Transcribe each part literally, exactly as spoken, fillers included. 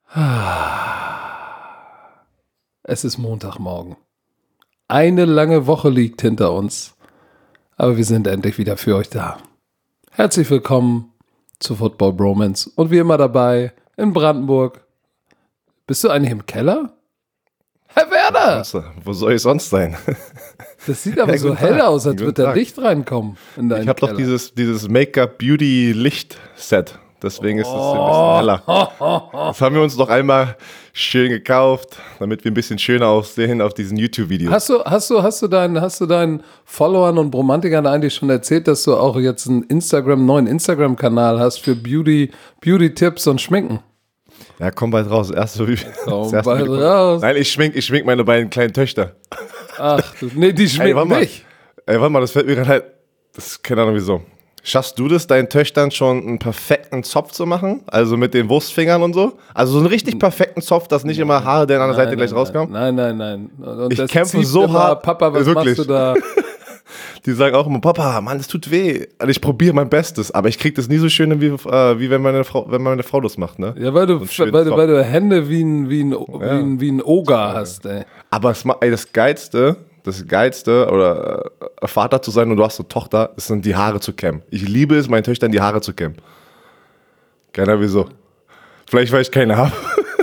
Es ist Montagmorgen. Eine lange Woche liegt hinter uns, aber wir sind endlich wieder für euch da. Herzlich willkommen zu Football Bromance und wie immer dabei in Brandenburg. Bist du eigentlich im Keller? Herr Werner! Wo soll ich sonst sein? Das sieht aber Ja, so guten hell Tag. aus, als Guten würde da Tag. Licht reinkommen in deinen Ich habe doch Keller. dieses, dieses Make-up-Beauty-Licht-Set. Deswegen ist es ein bisschen heller. Das haben wir uns doch einmal schön gekauft, damit wir ein bisschen schöner aussehen auf diesen YouTube-Videos. Hast du, hast du, hast du deinen, hast du deinen Followern und Bromantikern eigentlich schon erzählt, dass du auch jetzt einen Instagram, neuen Instagram-Kanal hast für Beauty, Beauty-Tipps und Schminken? Ja, komm bald raus. Erst so wie, Komm das erste bald Video. raus. Nein, ich schmink, ich schmink meine beiden kleinen Töchter. Ach, du, nee, die Ey, schminken warte mal. nicht. Ey, warte mal, das fällt mir gerade halt. Das ist keine Ahnung wieso. Schaffst du das, deinen Töchtern schon einen perfekten Zopf zu machen? Also mit den Wurstfingern und so? Also so einen richtig perfekten Zopf, dass nicht immer Haare der an der Seite Nein, gleich nein, rauskommen? Nein, nein, nein. Und Ich das kämpfe zieht so immer, hart. Papa, was Wirklich. machst du da? Die sagen auch immer, Papa, Mann, es tut weh. Und ich probiere mein Bestes, aber ich kriege das nie so schön hin, wie, äh, wie wenn, meine Frau, wenn meine Frau das macht, ne? Ja, weil du, So einen schönen weil, du, Zopf. weil du Hände wie ein, wie ein, wie ein, wie ein Oger hast, ey. Aber es, ma- ey, das Geilste, das Geilste, oder äh, Vater zu sein und du hast eine Tochter, das sind die Haare zu kämmen. Ich liebe es, meinen Töchtern die Haare zu kämmen. Keiner wieso. Vielleicht, weil ich keine habe.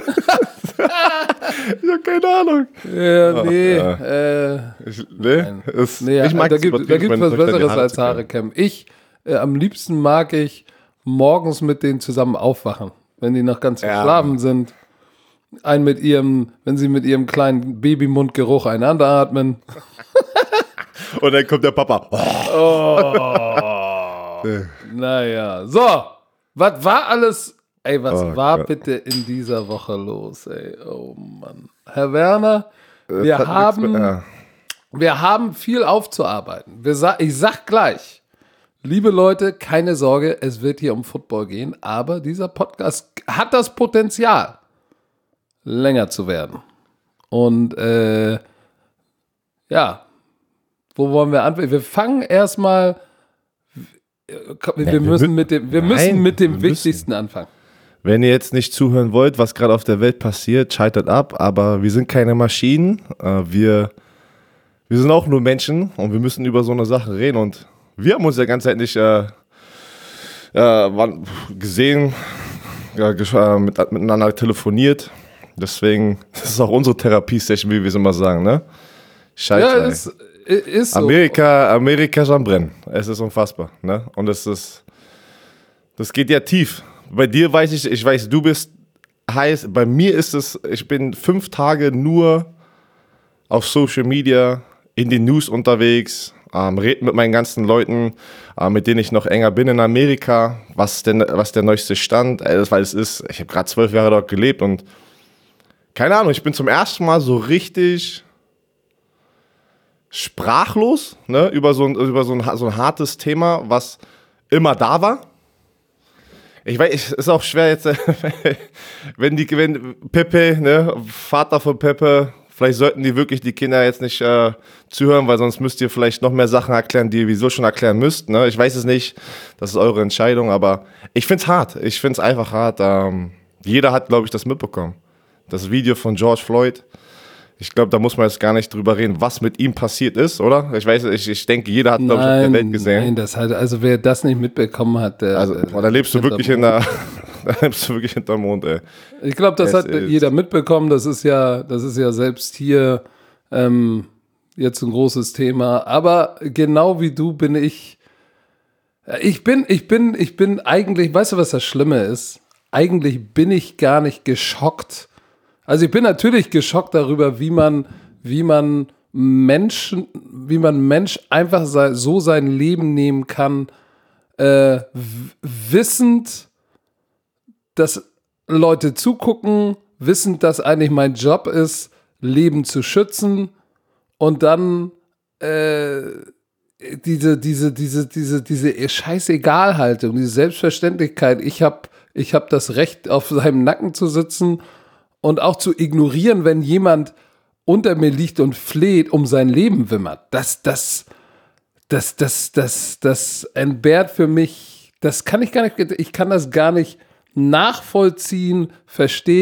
Ich habe keine Ahnung. Ja, nee, ja. äh, Ich, nee, es, nee, ich mag da es gibt übertrieben, da gibt's meinen was Töchtern die Besseres als zu Haare kämmen. kämmen. Ich, äh, am liebsten mag ich morgens mit denen zusammen aufwachen, wenn die noch ganz Ja. verschlafen sind. Ein mit ihrem, wenn sie mit ihrem kleinen Babymundgeruch einander atmen. Und dann kommt der Papa. Naja, so, was war alles, ey, was Oh war Gott. bitte in dieser Woche los, ey, oh Mann. Herr Werner, wir Hat haben, nichts mehr- wir haben viel aufzuarbeiten. Wir sa- ich sag gleich, liebe Leute, keine Sorge, es wird hier um Football gehen, aber dieser Podcast hat das Potenzial, länger zu werden. Und, äh, ja, wo wollen wir anfangen? Wir fangen erstmal, wir, wir wir müssen mü- mit dem, wir Nein, müssen mit dem wir müssen. Wichtigsten anfangen. Wenn ihr jetzt nicht zuhören wollt, was gerade auf der Welt passiert, schaltet ab. Aber wir sind keine Maschinen. Äh, Wir, wir sind auch nur Menschen und wir müssen über so eine Sache reden. Und wir haben uns ja ganz endlich äh, äh, wann- gesehen, ja, gesch- äh, mit, miteinander telefoniert. Deswegen das ist auch unsere Therapiesession, wie wir es immer sagen, ne? Scheiße. Ja, ey. ist, ist so. Amerika, Amerika ist am Brennen. Es ist unfassbar, ne? Und es ist, das geht ja tief. Bei dir weiß ich, ich weiß, du bist heiß. Bei mir ist es, ich bin fünf Tage nur auf Social Media, in den News unterwegs, ähm, rede mit meinen ganzen Leuten, äh, mit denen ich noch enger bin in Amerika, was denn, was der neueste Stand, äh, weil es ist, ich habe gerade zwölf Jahre dort gelebt und keine Ahnung, ich bin zum ersten Mal so richtig sprachlos, ne, über so ein, über so ein, so ein hartes Thema, was immer da war. Ich weiß, es ist auch schwer jetzt, wenn die, wenn Pepe, ne, Vater von Pepe, vielleicht sollten die wirklich die Kinder jetzt nicht äh, zuhören, weil sonst müsst ihr vielleicht noch mehr Sachen erklären, die ihr wieso schon erklären müsst, ne. Ich weiß es nicht, das ist eure Entscheidung, aber ich find's hart, ich find's einfach hart. Ähm, jeder hat, glaube ich, das mitbekommen. Das Video von George Floyd. Ich glaube, da muss man jetzt gar nicht drüber reden, was mit ihm passiert ist, oder? Ich weiß, ich, ich denke, jeder hat, glaube ich, auf der Welt gesehen. Nein, das hat, also wer das nicht mitbekommen hat, der, Also, der, boah, da lebst du wirklich in der, da lebst du wirklich hinterm Mond, ey. ich glaube, das Es hat ist- jeder mitbekommen. Das ist ja, das ist ja selbst hier ähm, jetzt ein großes Thema. Aber genau wie du bin ich, ich bin, ich bin, ich bin eigentlich, weißt du, was das Schlimme ist? Eigentlich bin ich gar nicht geschockt. Also ich bin natürlich geschockt darüber, wie man, wie man Menschen, wie man Mensch einfach sei, so sein Leben nehmen kann, äh, w- wissend, dass Leute zugucken, wissend, dass eigentlich mein Job ist, Leben zu schützen und dann äh, diese, diese, diese, diese, diese Scheißegal-Haltung, diese Selbstverständlichkeit, ich habe ich hab das Recht, auf seinem Nacken zu sitzen und auch zu ignorieren, wenn jemand unter mir liegt und fleht, um sein Leben wimmert. Das, das, das, das, das, das entbehrt für mich, das kann ich gar nicht, ich kann das gar nicht nachvollziehen, verstehen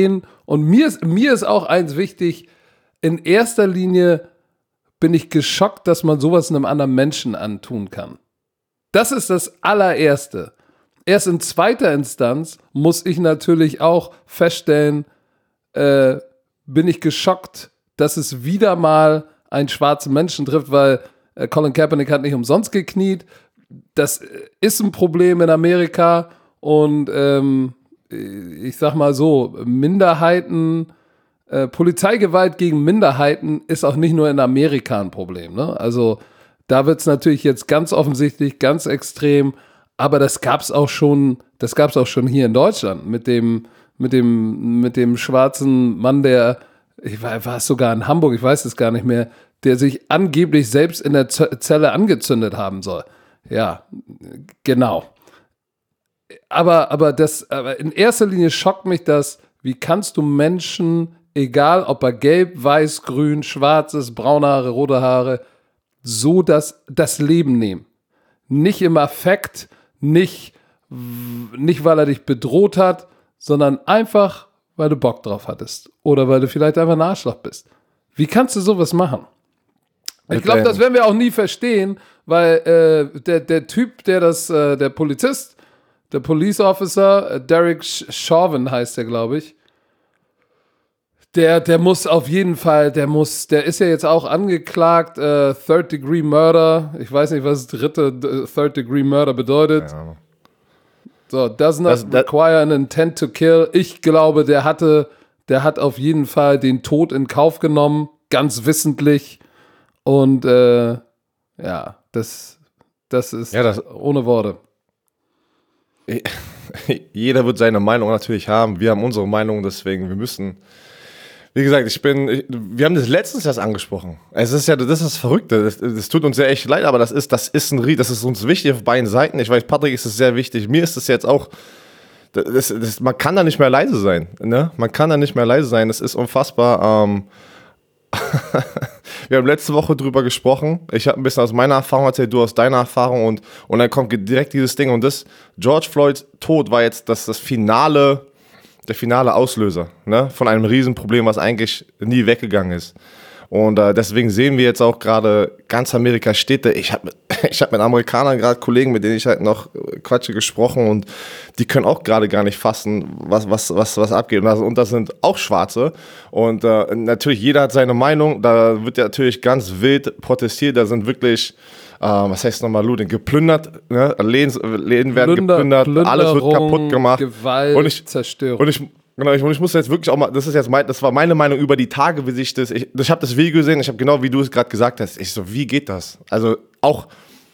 Und mir ist, mir ist auch eins wichtig, in erster Linie bin ich geschockt, dass man sowas einem anderen Menschen antun kann. Das ist das allererste. Erst in zweiter Instanz muss ich natürlich auch feststellen, äh, bin ich geschockt, dass es wieder mal einen schwarzen Menschen trifft, weil äh, Colin Kaepernick hat nicht umsonst gekniet. Das ist ein Problem in Amerika und ähm, ich sag mal so, Minderheiten, äh, Polizeigewalt gegen Minderheiten ist auch nicht nur in Amerika ein Problem. Ne? Also da wird es natürlich jetzt ganz offensichtlich, ganz extrem, aber das gab es auch schon, das gab es auch schon hier in Deutschland mit dem, mit dem, mit dem schwarzen Mann, der, ich war, war es sogar in Hamburg, ich weiß es gar nicht mehr, der sich angeblich selbst in der Z- Zelle angezündet haben soll. Ja, genau. Aber, aber, das, aber in erster Linie schockt mich das, wie kannst du Menschen, egal ob er gelb, weiß, grün, schwarz ist, braune Haare, rote Haare, so das, das Leben nehmen. Nicht im Affekt, nicht, nicht weil er dich bedroht hat, sondern einfach, weil du Bock drauf hattest. Oder weil du vielleicht einfach ein Arschloch bist. Wie kannst du sowas machen? Ich glaube, das werden wir auch nie verstehen, weil äh, der, der Typ, der das, äh, der Polizist, der Police Officer, äh, Derek Chauvin heißt der, glaube ich, der, der muss auf jeden Fall, der muss, der ist ja jetzt auch angeklagt, äh, Third Degree Murder. Ich weiß nicht, was dritte äh, Third Degree Murder bedeutet. Ja. So, does not das, require an intent to kill. Ich glaube, der hatte, der hat auf jeden Fall den Tod in Kauf genommen, ganz wissentlich. Und äh, ja, das, das ist ja, das, ohne Worte. Jeder wird seine Meinung natürlich haben. Wir haben unsere Meinung, deswegen, wir müssen, wie gesagt, ich bin, ich, wir haben das letztens erst angesprochen. Es ist ja, das ist das Verrückte. Das, das tut uns ja echt leid, aber das ist, das ist ein, das ist uns wichtig auf beiden Seiten. Ich weiß, Patrick ist es sehr wichtig. Mir ist es jetzt auch, das, das, man kann da nicht mehr leise sein. Ne? Man kann da nicht mehr leise sein. Das ist unfassbar. Ähm, Wir haben letzte Woche drüber gesprochen. Ich habe ein bisschen aus meiner Erfahrung erzählt, du aus deiner Erfahrung und, und dann kommt direkt dieses Ding und das, George Floyds Tod war jetzt das, das finale, der finale Auslöser, ne, von einem Riesenproblem, was eigentlich nie weggegangen ist. Und äh, deswegen sehen wir jetzt auch gerade, ganz Amerika steht da. Ich habe ich hab mit Amerikanern gerade Kollegen, mit denen ich halt noch Quatsche gesprochen und die können auch gerade gar nicht fassen, was, was, was, was abgeht. Und das, und das sind auch Schwarze. Und äh, natürlich, jeder hat seine Meinung. Da wird ja natürlich ganz wild protestiert. Da sind wirklich, äh, was heißt nochmal, Looting, geplündert. Ne? Läden, Läden werden Plünder, geplündert, alles wird kaputt gemacht. Gewalt, und ich, Zerstörung. Und ich, Genau, ich, ich muss jetzt wirklich auch mal, das ist jetzt mein, das war meine Meinung über die Tage, wie sich das, ich, ich habe das Video gesehen, ich habe genau wie du es gerade gesagt hast, ich so, wie geht das? Also auch,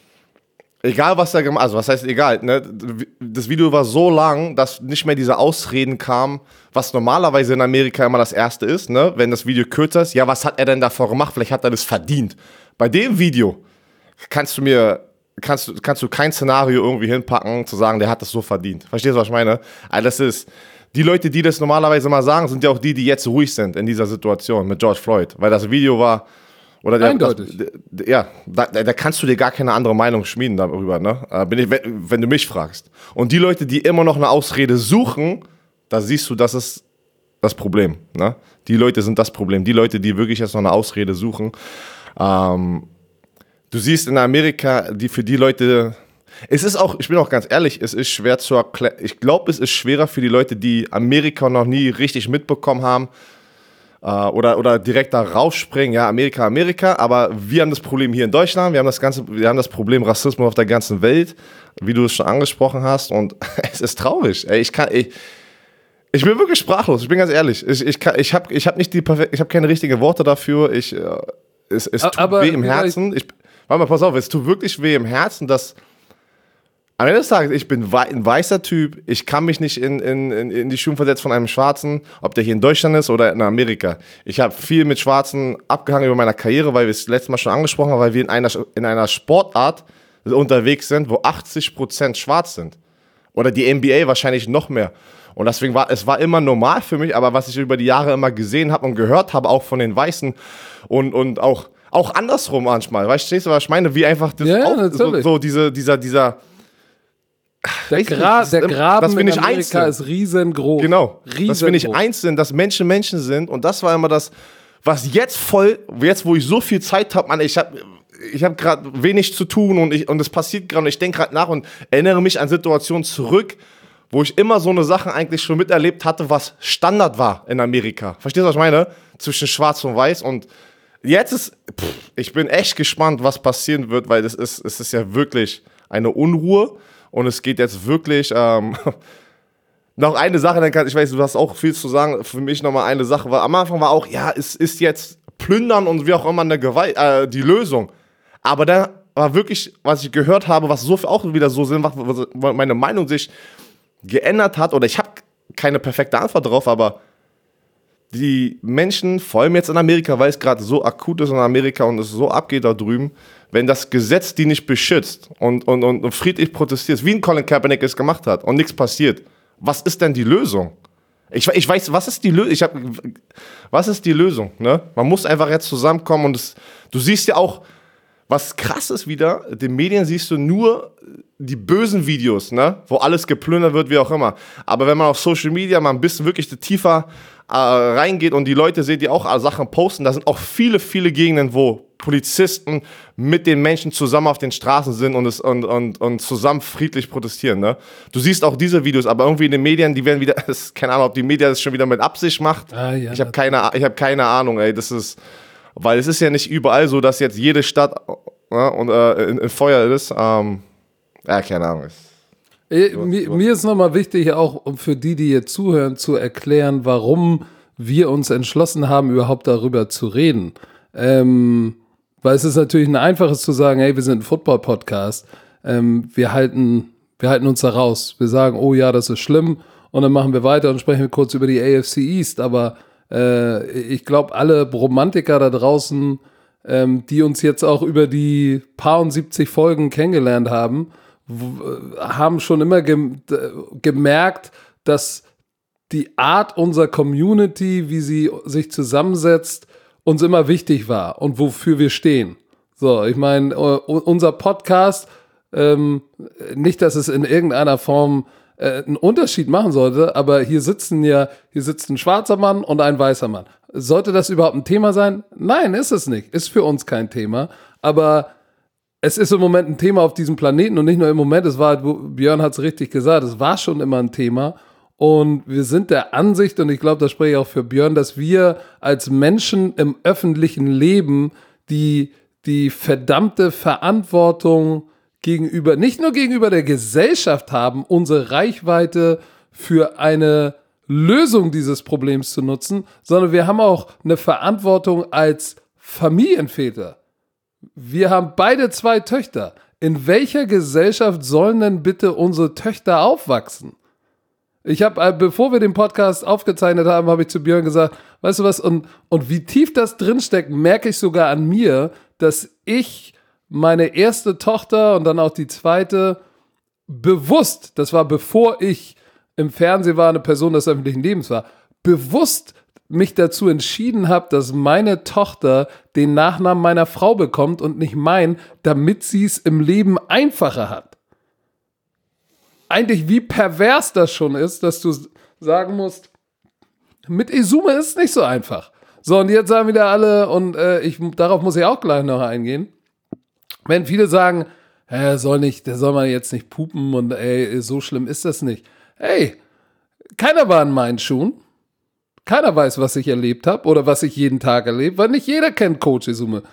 egal was da gemacht, also was heißt egal, ne? Das Video war so lang, dass nicht mehr diese Ausreden kamen, was normalerweise in Amerika immer das Erste ist, ne? Wenn das Video kürzer ist, ja, was hat er denn davor gemacht? Vielleicht hat er das verdient. Bei dem Video kannst du mir, kannst du, kannst du kein Szenario irgendwie hinpacken, zu sagen, der hat das so verdient. Verstehst du, was ich meine? Also das ist, die Leute, die das normalerweise mal sagen, sind ja auch die, die jetzt ruhig sind in dieser Situation mit George Floyd. Weil das Video war, oder der, eindeutig. Das, ja, da, da kannst du dir gar keine andere Meinung schmieden darüber, ne? Bin ich, wenn, wenn du mich fragst. Und die Leute, die immer noch eine Ausrede suchen, da siehst du, das ist das Problem, ne? Die Leute sind das Problem. Die Leute, die wirklich jetzt noch eine Ausrede suchen. Ähm, du siehst in Amerika, die für die Leute... Es ist auch, ich bin auch ganz ehrlich, es ist schwer zu erklären. Ich glaube, es ist schwerer für die Leute, die Amerika noch nie richtig mitbekommen haben äh, oder, oder direkt da raufspringen, ja, Amerika, Amerika, aber wir haben das Problem hier in Deutschland, wir haben das ganze, wir haben das Problem Rassismus auf der ganzen Welt, wie du es schon angesprochen hast und es ist traurig. Ey, ich kann, ich, ich bin wirklich sprachlos, ich bin ganz ehrlich. Ich, ich, ich habe ich hab nicht die perfekt, ich habe keine richtigen Worte dafür. Ich, äh, es, es tut aber weh im Herzen. Ich, warte mal, pass auf, es tut wirklich weh im Herzen, dass am Ende des Tages, ich bin ein weißer Typ, ich kann mich nicht in, in, in die Schuhe versetzen von einem Schwarzen, ob der hier in Deutschland ist oder in Amerika. Ich habe viel mit Schwarzen abgehangen über meiner Karriere, weil wir es letztes Mal schon angesprochen haben, weil wir in einer, in einer Sportart unterwegs sind, wo achtzig Prozent schwarz sind. Oder die N B A wahrscheinlich noch mehr. Und deswegen war es war immer normal für mich, aber was ich über die Jahre immer gesehen habe und gehört habe, auch von den Weißen und, und auch, auch andersrum manchmal, weißt du, was ich meine? Wie einfach das ja, auch, so, so diese, dieser, dieser Der, Gra der Graben dass wir in nicht Amerika eins sind. ist riesengroß. Genau, riesengroß. Dass wir nicht eins sind, dass Menschen Menschen sind. Und das war immer das, was jetzt voll, jetzt wo ich so viel Zeit habe, Mann, ich habe ich hab gerade wenig zu tun und, ich, und es passiert gerade und ich denke gerade nach und erinnere mich an Situationen zurück, wo ich immer so eine Sache eigentlich schon miterlebt hatte, was Standard war in Amerika. Verstehst du, was ich meine? Zwischen Schwarz und Weiß. Und jetzt ist, pff, ich bin echt gespannt, was passieren wird, weil das ist, es ist ja wirklich eine Unruhe und es geht jetzt wirklich, ähm, noch eine Sache, dann kann, ich weiß, du hast auch viel zu sagen, für mich nochmal eine Sache, weil am Anfang war auch, ja, es ist jetzt Plündern und wie auch immer eine Gewalt, äh, die Lösung. Aber da war wirklich, was ich gehört habe, was so auch wieder so Sinn macht, weil meine Meinung sich geändert hat, oder ich habe keine perfekte Antwort darauf, aber die Menschen, vor allem jetzt in Amerika, weil es gerade so akut ist in Amerika und es so abgeht da drüben, wenn das Gesetz die nicht beschützt und, und, und, und friedlich protestiert, wie ein Colin Kaepernick es gemacht hat und nichts passiert, was ist denn die Lösung? Ich, ich weiß, was ist die Lösung? Ich hab, was ist die Lösung? Ne? Man muss einfach jetzt zusammenkommen und es, du siehst ja auch, was krass ist wieder, in den Medien siehst du nur die bösen Videos, ne? Wo alles geplündert wird, wie auch immer. Aber wenn man auf Social Media mal ein bisschen wirklich tiefer äh, reingeht und die Leute sieht, die auch Sachen posten, da sind auch viele, viele Gegenden, wo Polizisten mit den Menschen zusammen auf den Straßen sind und, es, und, und, und zusammen friedlich protestieren. Ne? Du siehst auch diese Videos, aber irgendwie in den Medien, die werden wieder, keine Ahnung, ob die Medien das schon wieder mit Absicht macht. Ah, ja, ich habe keine, ich hab keine Ahnung, ey, das ist... Weil es ist ja nicht überall so, dass jetzt jede Stadt ja, und, äh, in, in Feuer ist. Ähm, ja, keine Ahnung. Äh, mir, mir ist nochmal wichtig, auch um für die, die hier zuhören, zu erklären, warum wir uns entschlossen haben, überhaupt darüber zu reden. Ähm, weil es ist natürlich ein einfaches zu sagen, hey, wir sind ein Football-Podcast. Ähm, wir halten, wir halten uns da raus. Wir sagen, oh ja, das ist schlimm. Und dann machen wir weiter und sprechen wir kurz über die A F C East. Aber ich glaube, alle Romantiker da draußen, ähm, die uns jetzt auch über die paar und siebzig Folgen kennengelernt haben, w- haben schon immer gem- gemerkt, dass die Art unserer Community, wie sie sich zusammensetzt, uns immer wichtig war und wofür wir stehen. So, ich meine, unser Podcast, ähm, nicht, dass es in irgendeiner Form einen Unterschied machen sollte, aber hier sitzen ja, hier sitzt ein schwarzer Mann und ein weißer Mann. Sollte das überhaupt ein Thema sein? Nein, ist es nicht. Ist für uns kein Thema. Aber es ist im Moment ein Thema auf diesem Planeten und nicht nur im Moment. Es war, Björn hat es richtig gesagt, es war schon immer ein Thema. Und wir sind der Ansicht, und ich glaube, das spreche ich auch für Björn, dass wir als Menschen im öffentlichen Leben die, die verdammte Verantwortung gegenüber, nicht nur gegenüber der Gesellschaft haben, unsere Reichweite für eine Lösung dieses Problems zu nutzen, sondern wir haben auch eine Verantwortung als Familienväter. Wir haben beide zwei Töchter. In welcher Gesellschaft sollen denn bitte unsere Töchter aufwachsen? Ich habe, bevor wir den Podcast aufgezeichnet haben, habe ich zu Björn gesagt, weißt du was, und, und wie tief das drinsteckt, merke ich sogar an mir, dass ich meine erste Tochter und dann auch die zweite bewusst, das war bevor ich im Fernsehen war, eine Person des öffentlichen Lebens war, bewusst mich dazu entschieden habe, dass meine Tochter den Nachnamen meiner Frau bekommt und nicht meinen, damit sie es im Leben einfacher hat. Eigentlich wie pervers das schon ist, dass du sagen musst, mit Esume ist es nicht so einfach. So, und jetzt sagen wieder alle, und äh, ich, darauf muss ich auch gleich noch eingehen, wenn viele sagen, er soll nicht, der soll man jetzt nicht pupen und ey, so schlimm ist das nicht. Hey, keiner war in meinen Schuhen. Keiner weiß, was ich erlebt habe oder was ich jeden Tag erlebe, weil nicht jeder kennt Coach Esume.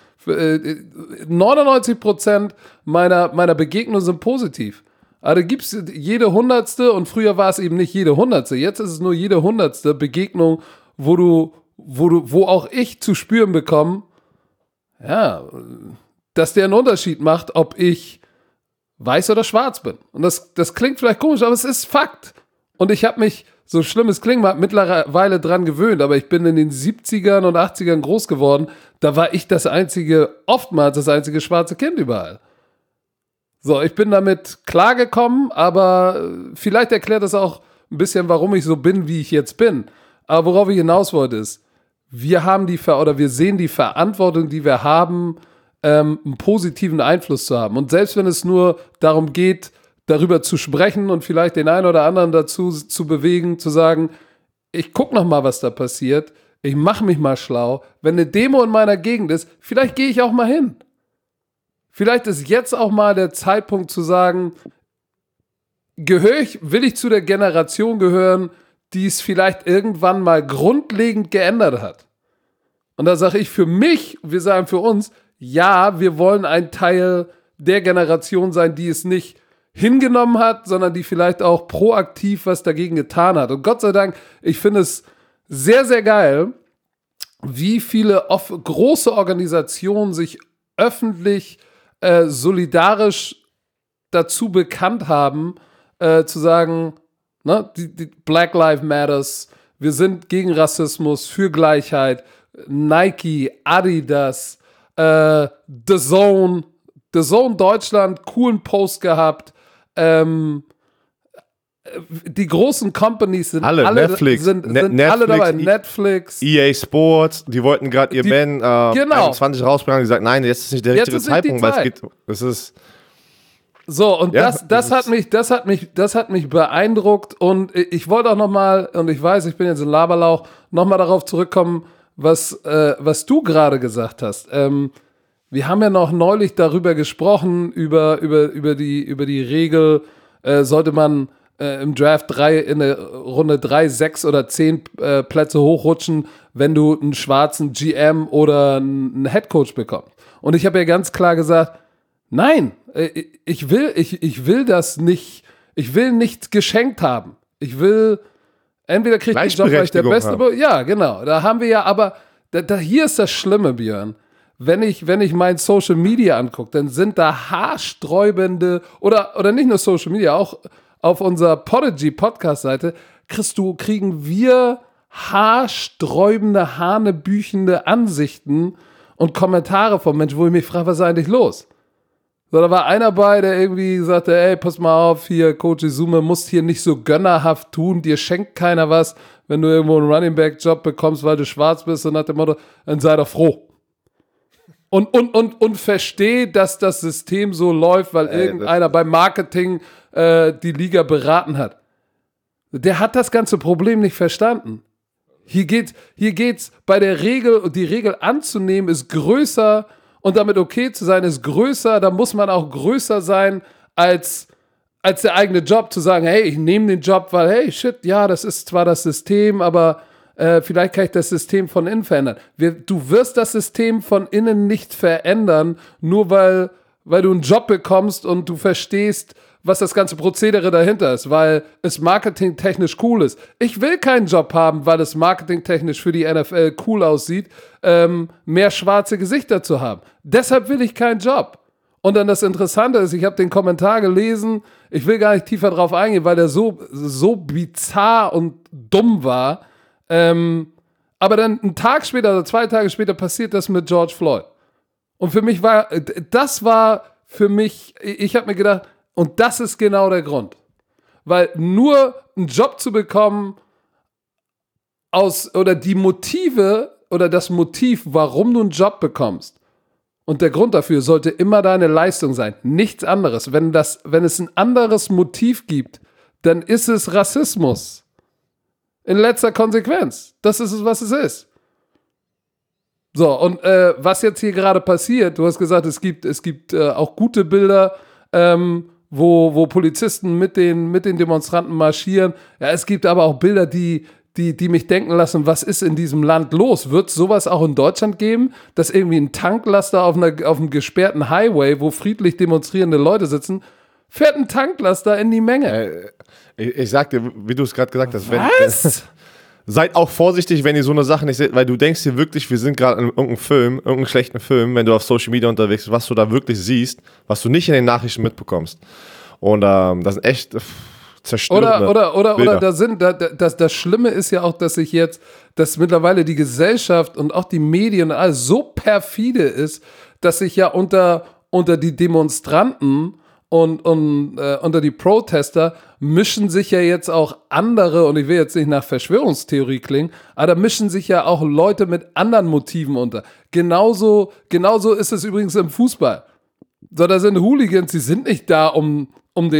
neunundneunzig Prozent meiner, meiner Begegnungen sind positiv. Aber da gibt es jede hundertste, und früher war es eben nicht jede hundertste, jetzt ist es nur jede hundertste Begegnung, wo du, wo du, wo auch ich zu spüren bekomme, ja, dass der einen Unterschied macht, ob ich weiß oder schwarz bin. Und das, das klingt vielleicht komisch, aber es ist Fakt. Und ich habe mich, so schlimm es klingt, mittlerweile dran gewöhnt, aber ich bin in den siebzigern und achtzigern groß geworden, da war ich das einzige, oftmals das einzige schwarze Kind überall. So, ich bin damit klargekommen, aber vielleicht erklärt das auch ein bisschen, warum ich so bin, wie ich jetzt bin. Aber worauf ich hinaus wollte ist, wir haben die, Ver- oder wir sehen die Verantwortung, die wir haben, ähm, einen positiven Einfluss zu haben. Und selbst wenn es nur darum geht, darüber zu sprechen und vielleicht den einen oder anderen dazu zu bewegen, zu sagen, ich gucke noch mal, was da passiert, ich mache mich mal schlau, wenn eine Demo in meiner Gegend ist, vielleicht gehe ich auch mal hin. Vielleicht ist jetzt auch mal der Zeitpunkt zu sagen, gehöre ich, will ich zu der Generation gehören, die es vielleicht irgendwann mal grundlegend geändert hat. Und da sage ich für mich, wir sagen für uns, ja, wir wollen ein Teil der Generation sein, die es nicht hingenommen hat, sondern die vielleicht auch proaktiv was dagegen getan hat. Und Gott sei Dank, ich finde es sehr, sehr geil, wie viele off- große Organisationen sich öffentlich äh, solidarisch dazu bekannt haben, äh, zu sagen, ne, die, die Black Lives Matters, wir sind gegen Rassismus, für Gleichheit, Nike, Adidas, äh, The Zone, The Zone Deutschland, coolen Post gehabt, ähm, die großen Companies sind alle, alle, Netflix, sind, Ne- sind Netflix, alle dabei, I- Netflix. E A Sports, die wollten gerade ihr Die- Ben äh, genau. einundzwanzig rausbringen, die gesagt, nein, jetzt ist nicht der Jetzt richtige ist nicht die Zeitpunkt, weil es Zeit. geht, es ist, So, und Ja, das, das das hat ist- mich, das hat mich, das hat mich beeindruckt und ich wollte auch nochmal, und ich weiß, ich bin jetzt ein Laberlauch, nochmal darauf zurückkommen, was, äh, was du gerade gesagt hast. Ähm, wir haben ja noch neulich darüber gesprochen, über, über, über, die, über die Regel, äh, sollte man äh, im Draft drei, in der Runde drei, sechs oder zehn äh, Plätze hochrutschen, wenn du einen schwarzen G M oder einen Headcoach bekommst. Und ich habe ja ganz klar gesagt, nein, äh, ich will, ich, ich will das nicht, ich will nichts geschenkt haben. Ich will, entweder kriegt den Job, weil ich der Gleichberechtigung Beste haben. bin. Ja, genau. Da haben wir ja, aber da, da, hier ist das Schlimme, Björn. Wenn ich, wenn ich mein Social Media angucke, dann sind da haarsträubende, oder, oder nicht nur Social Media, auch auf unserer Podigy Podcast-Seite, kriegst du, kriegen wir haarsträubende, hanebüchende Ansichten und Kommentare von Menschen, wo ich mich frage, was ist eigentlich los? So, da war einer bei, der irgendwie sagte, ey, pass mal auf, hier, Coach Izume, musst hier nicht so gönnerhaft tun, dir schenkt keiner was, wenn du irgendwo einen Running Back Job bekommst, weil du schwarz bist, und nach dem Motto, dann sei doch froh. Und, und, und, und versteh, dass das System so läuft, weil Ey, irgendeiner beim Marketing äh, die Liga beraten hat. Der hat das ganze Problem nicht verstanden. Hier geht, hier geht's bei der Regel, und die Regel anzunehmen ist größer und damit okay zu sein ist größer, da muss man auch größer sein als, als der eigene Job, zu sagen, hey, ich nehme den Job, weil, hey, shit, ja, das ist zwar das System, aber äh, vielleicht kann ich das System von innen verändern. Wir, du wirst das System von innen nicht verändern, nur weil, weil du einen Job bekommst und du verstehst, was das ganze Prozedere dahinter ist, weil es marketingtechnisch cool ist. Ich will keinen Job haben, weil es marketingtechnisch für die N F L cool aussieht, ähm, mehr schwarze Gesichter zu haben. Deshalb will ich keinen Job. Und dann das Interessante ist, ich habe den Kommentar gelesen, ich will gar nicht tiefer drauf eingehen, weil der so, so bizarr und dumm war. Ähm, aber dann einen Tag später oder zwei Tage später passiert das mit George Floyd. Und für mich war, das war für mich, ich habe mir gedacht, und das ist genau der Grund. Weil nur einen Job zu bekommen aus, oder die Motive oder das Motiv, warum du einen Job bekommst, und der Grund dafür sollte immer deine Leistung sein, nichts anderes. Wenn, das, wenn es ein anderes Motiv gibt, dann ist es Rassismus. In letzter Konsequenz. Das ist es, was es ist. So, und äh, was jetzt hier gerade passiert, du hast gesagt, es gibt, es gibt äh, auch gute Bilder, ähm, wo, wo Polizisten mit den, mit den Demonstranten marschieren. Ja, es gibt aber auch Bilder, die, die, die mich denken lassen, was ist in diesem Land los? Wird es sowas auch in Deutschland geben, dass irgendwie ein Tanklaster auf, einer, auf einem gesperrten Highway, wo friedlich demonstrierende Leute sitzen, fährt ein Tanklaster in die Menge? Äh, ich, ich sag dir, wie du es gerade gesagt hast, wenn, Was? äh, seid auch vorsichtig, wenn ihr so eine Sache nicht seht, weil du denkst dir wirklich, wir sind gerade in irgendeinem Film, irgendeinem schlechten Film, wenn du auf Social Media unterwegs bist, was du da wirklich siehst, was du nicht in den Nachrichten mitbekommst. Und ähm, das sind echt pff, zerstörende Oder, oder, oder, Bilder. oder da sind, da, da, das, das Schlimme ist ja auch, dass sich jetzt, dass mittlerweile die Gesellschaft und auch die Medien und alles so perfide ist, dass sich ja unter, unter die Demonstranten und, und äh, unter die Protester mischen sich ja jetzt auch andere, und ich will jetzt nicht nach Verschwörungstheorie klingen, aber da mischen sich ja auch Leute mit anderen Motiven unter. Genauso, genauso ist es übrigens im Fußball. So, da sind Hooligans, die sind nicht da, um, um den,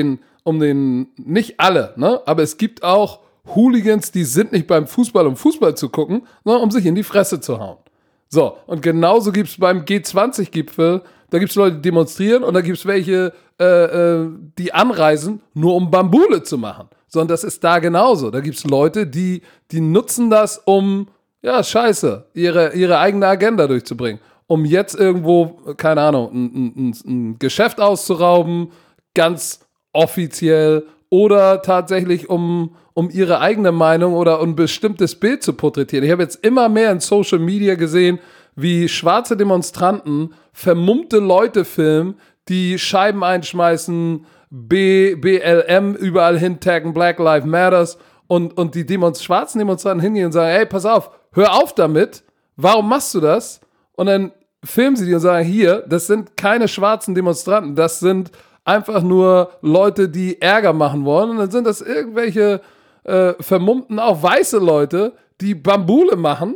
um den, nicht alle, ne? Aber es gibt auch Hooligans, die sind nicht beim Fußball, um Fußball zu gucken, sondern um sich in die Fresse zu hauen. So, und genauso gibt es beim G zwanzig Gipfel, da gibt es Leute, die demonstrieren und da gibt es welche, äh, äh, die anreisen, nur um Bambule zu machen. So, und das ist da genauso. Da gibt es Leute, die, die nutzen das, um, ja, scheiße, ihre, ihre eigene Agenda durchzubringen. Um jetzt irgendwo, keine Ahnung, ein, ein, ein Geschäft auszurauben, ganz offiziell, oder tatsächlich um, um ihre eigene Meinung oder ein bestimmtes Bild zu porträtieren. Ich habe jetzt immer mehr in Social Media gesehen, wie schwarze Demonstranten vermummte Leute filmen, die Scheiben einschmeißen, B, B L M überall hintaggen, Black Lives Matters, und, und die Demonst- schwarzen Demonstranten hingehen und sagen, hey, pass auf, hör auf damit, warum machst du das? Und dann filmen sie die und sagen, hier, das sind keine schwarzen Demonstranten, das sind einfach nur Leute, die Ärger machen wollen. Und dann sind das irgendwelche äh, vermummten, auch weiße Leute, die Bambule machen,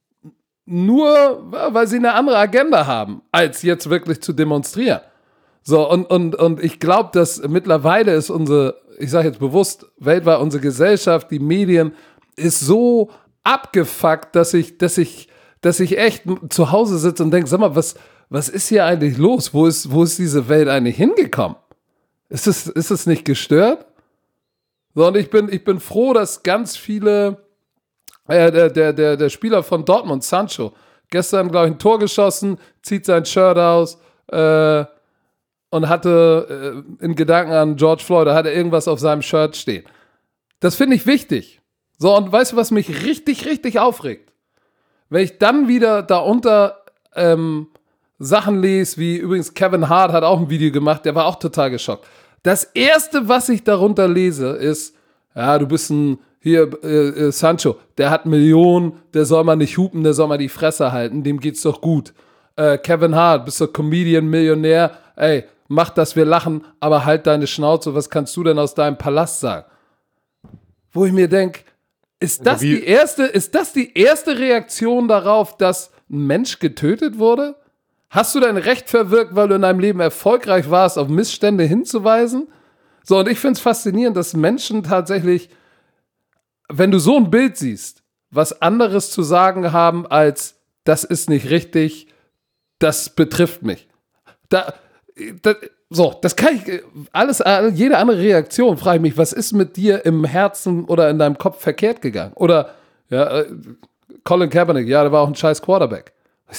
nur weil sie eine andere Agenda haben, als jetzt wirklich zu demonstrieren. So, und, und, und ich glaube, dass mittlerweile ist unsere, ich sage jetzt bewusst, weltweit unsere Gesellschaft, die Medien, ist so abgefuckt, dass ich, dass ich, dass ich echt zu Hause sitze und denke, sag mal, was, was ist hier eigentlich los? Wo ist, wo ist diese Welt eigentlich hingekommen? Ist es, ist es nicht gestört? So, und ich bin, ich bin froh, dass ganz viele, äh, der, der, der, der Spieler von Dortmund, Sancho, gestern, glaube ich, ein Tor geschossen, zieht sein Shirt aus, äh, und hatte äh, in Gedanken an George Floyd, da hat er irgendwas auf seinem Shirt stehen. Das finde ich wichtig. So, und weißt du, was mich richtig, richtig aufregt? Wenn ich dann wieder darunter ähm, Sachen lese, wie übrigens Kevin Hart hat auch ein Video gemacht, der war auch total geschockt. Das Erste, was ich darunter lese, ist, ja, du bist ein, hier, äh, äh, Sancho, der hat Millionen, der soll mal nicht hupen, der soll mal die Fresse halten, dem geht's doch gut. Äh, Kevin Hart, bist du Comedian, Millionär, ey, mach, dass wir lachen, aber halt deine Schnauze, was kannst du denn aus deinem Palast sagen? Wo ich mir denke, ist das die erste, ist das die erste Reaktion darauf, dass ein Mensch getötet wurde? Hast du dein Recht verwirkt, weil du in deinem Leben erfolgreich warst, auf Missstände hinzuweisen? So, und ich finde es faszinierend, dass Menschen tatsächlich, wenn du so ein Bild siehst, was anderes zu sagen haben als, das ist nicht richtig, das betrifft mich. Da, da, so, das kann ich, alles, jede andere Reaktion, frage ich mich, was ist mit dir im Herzen oder in deinem Kopf verkehrt gegangen? Oder, ja, Colin Kaepernick, ja, der war auch ein scheiß Quarterback.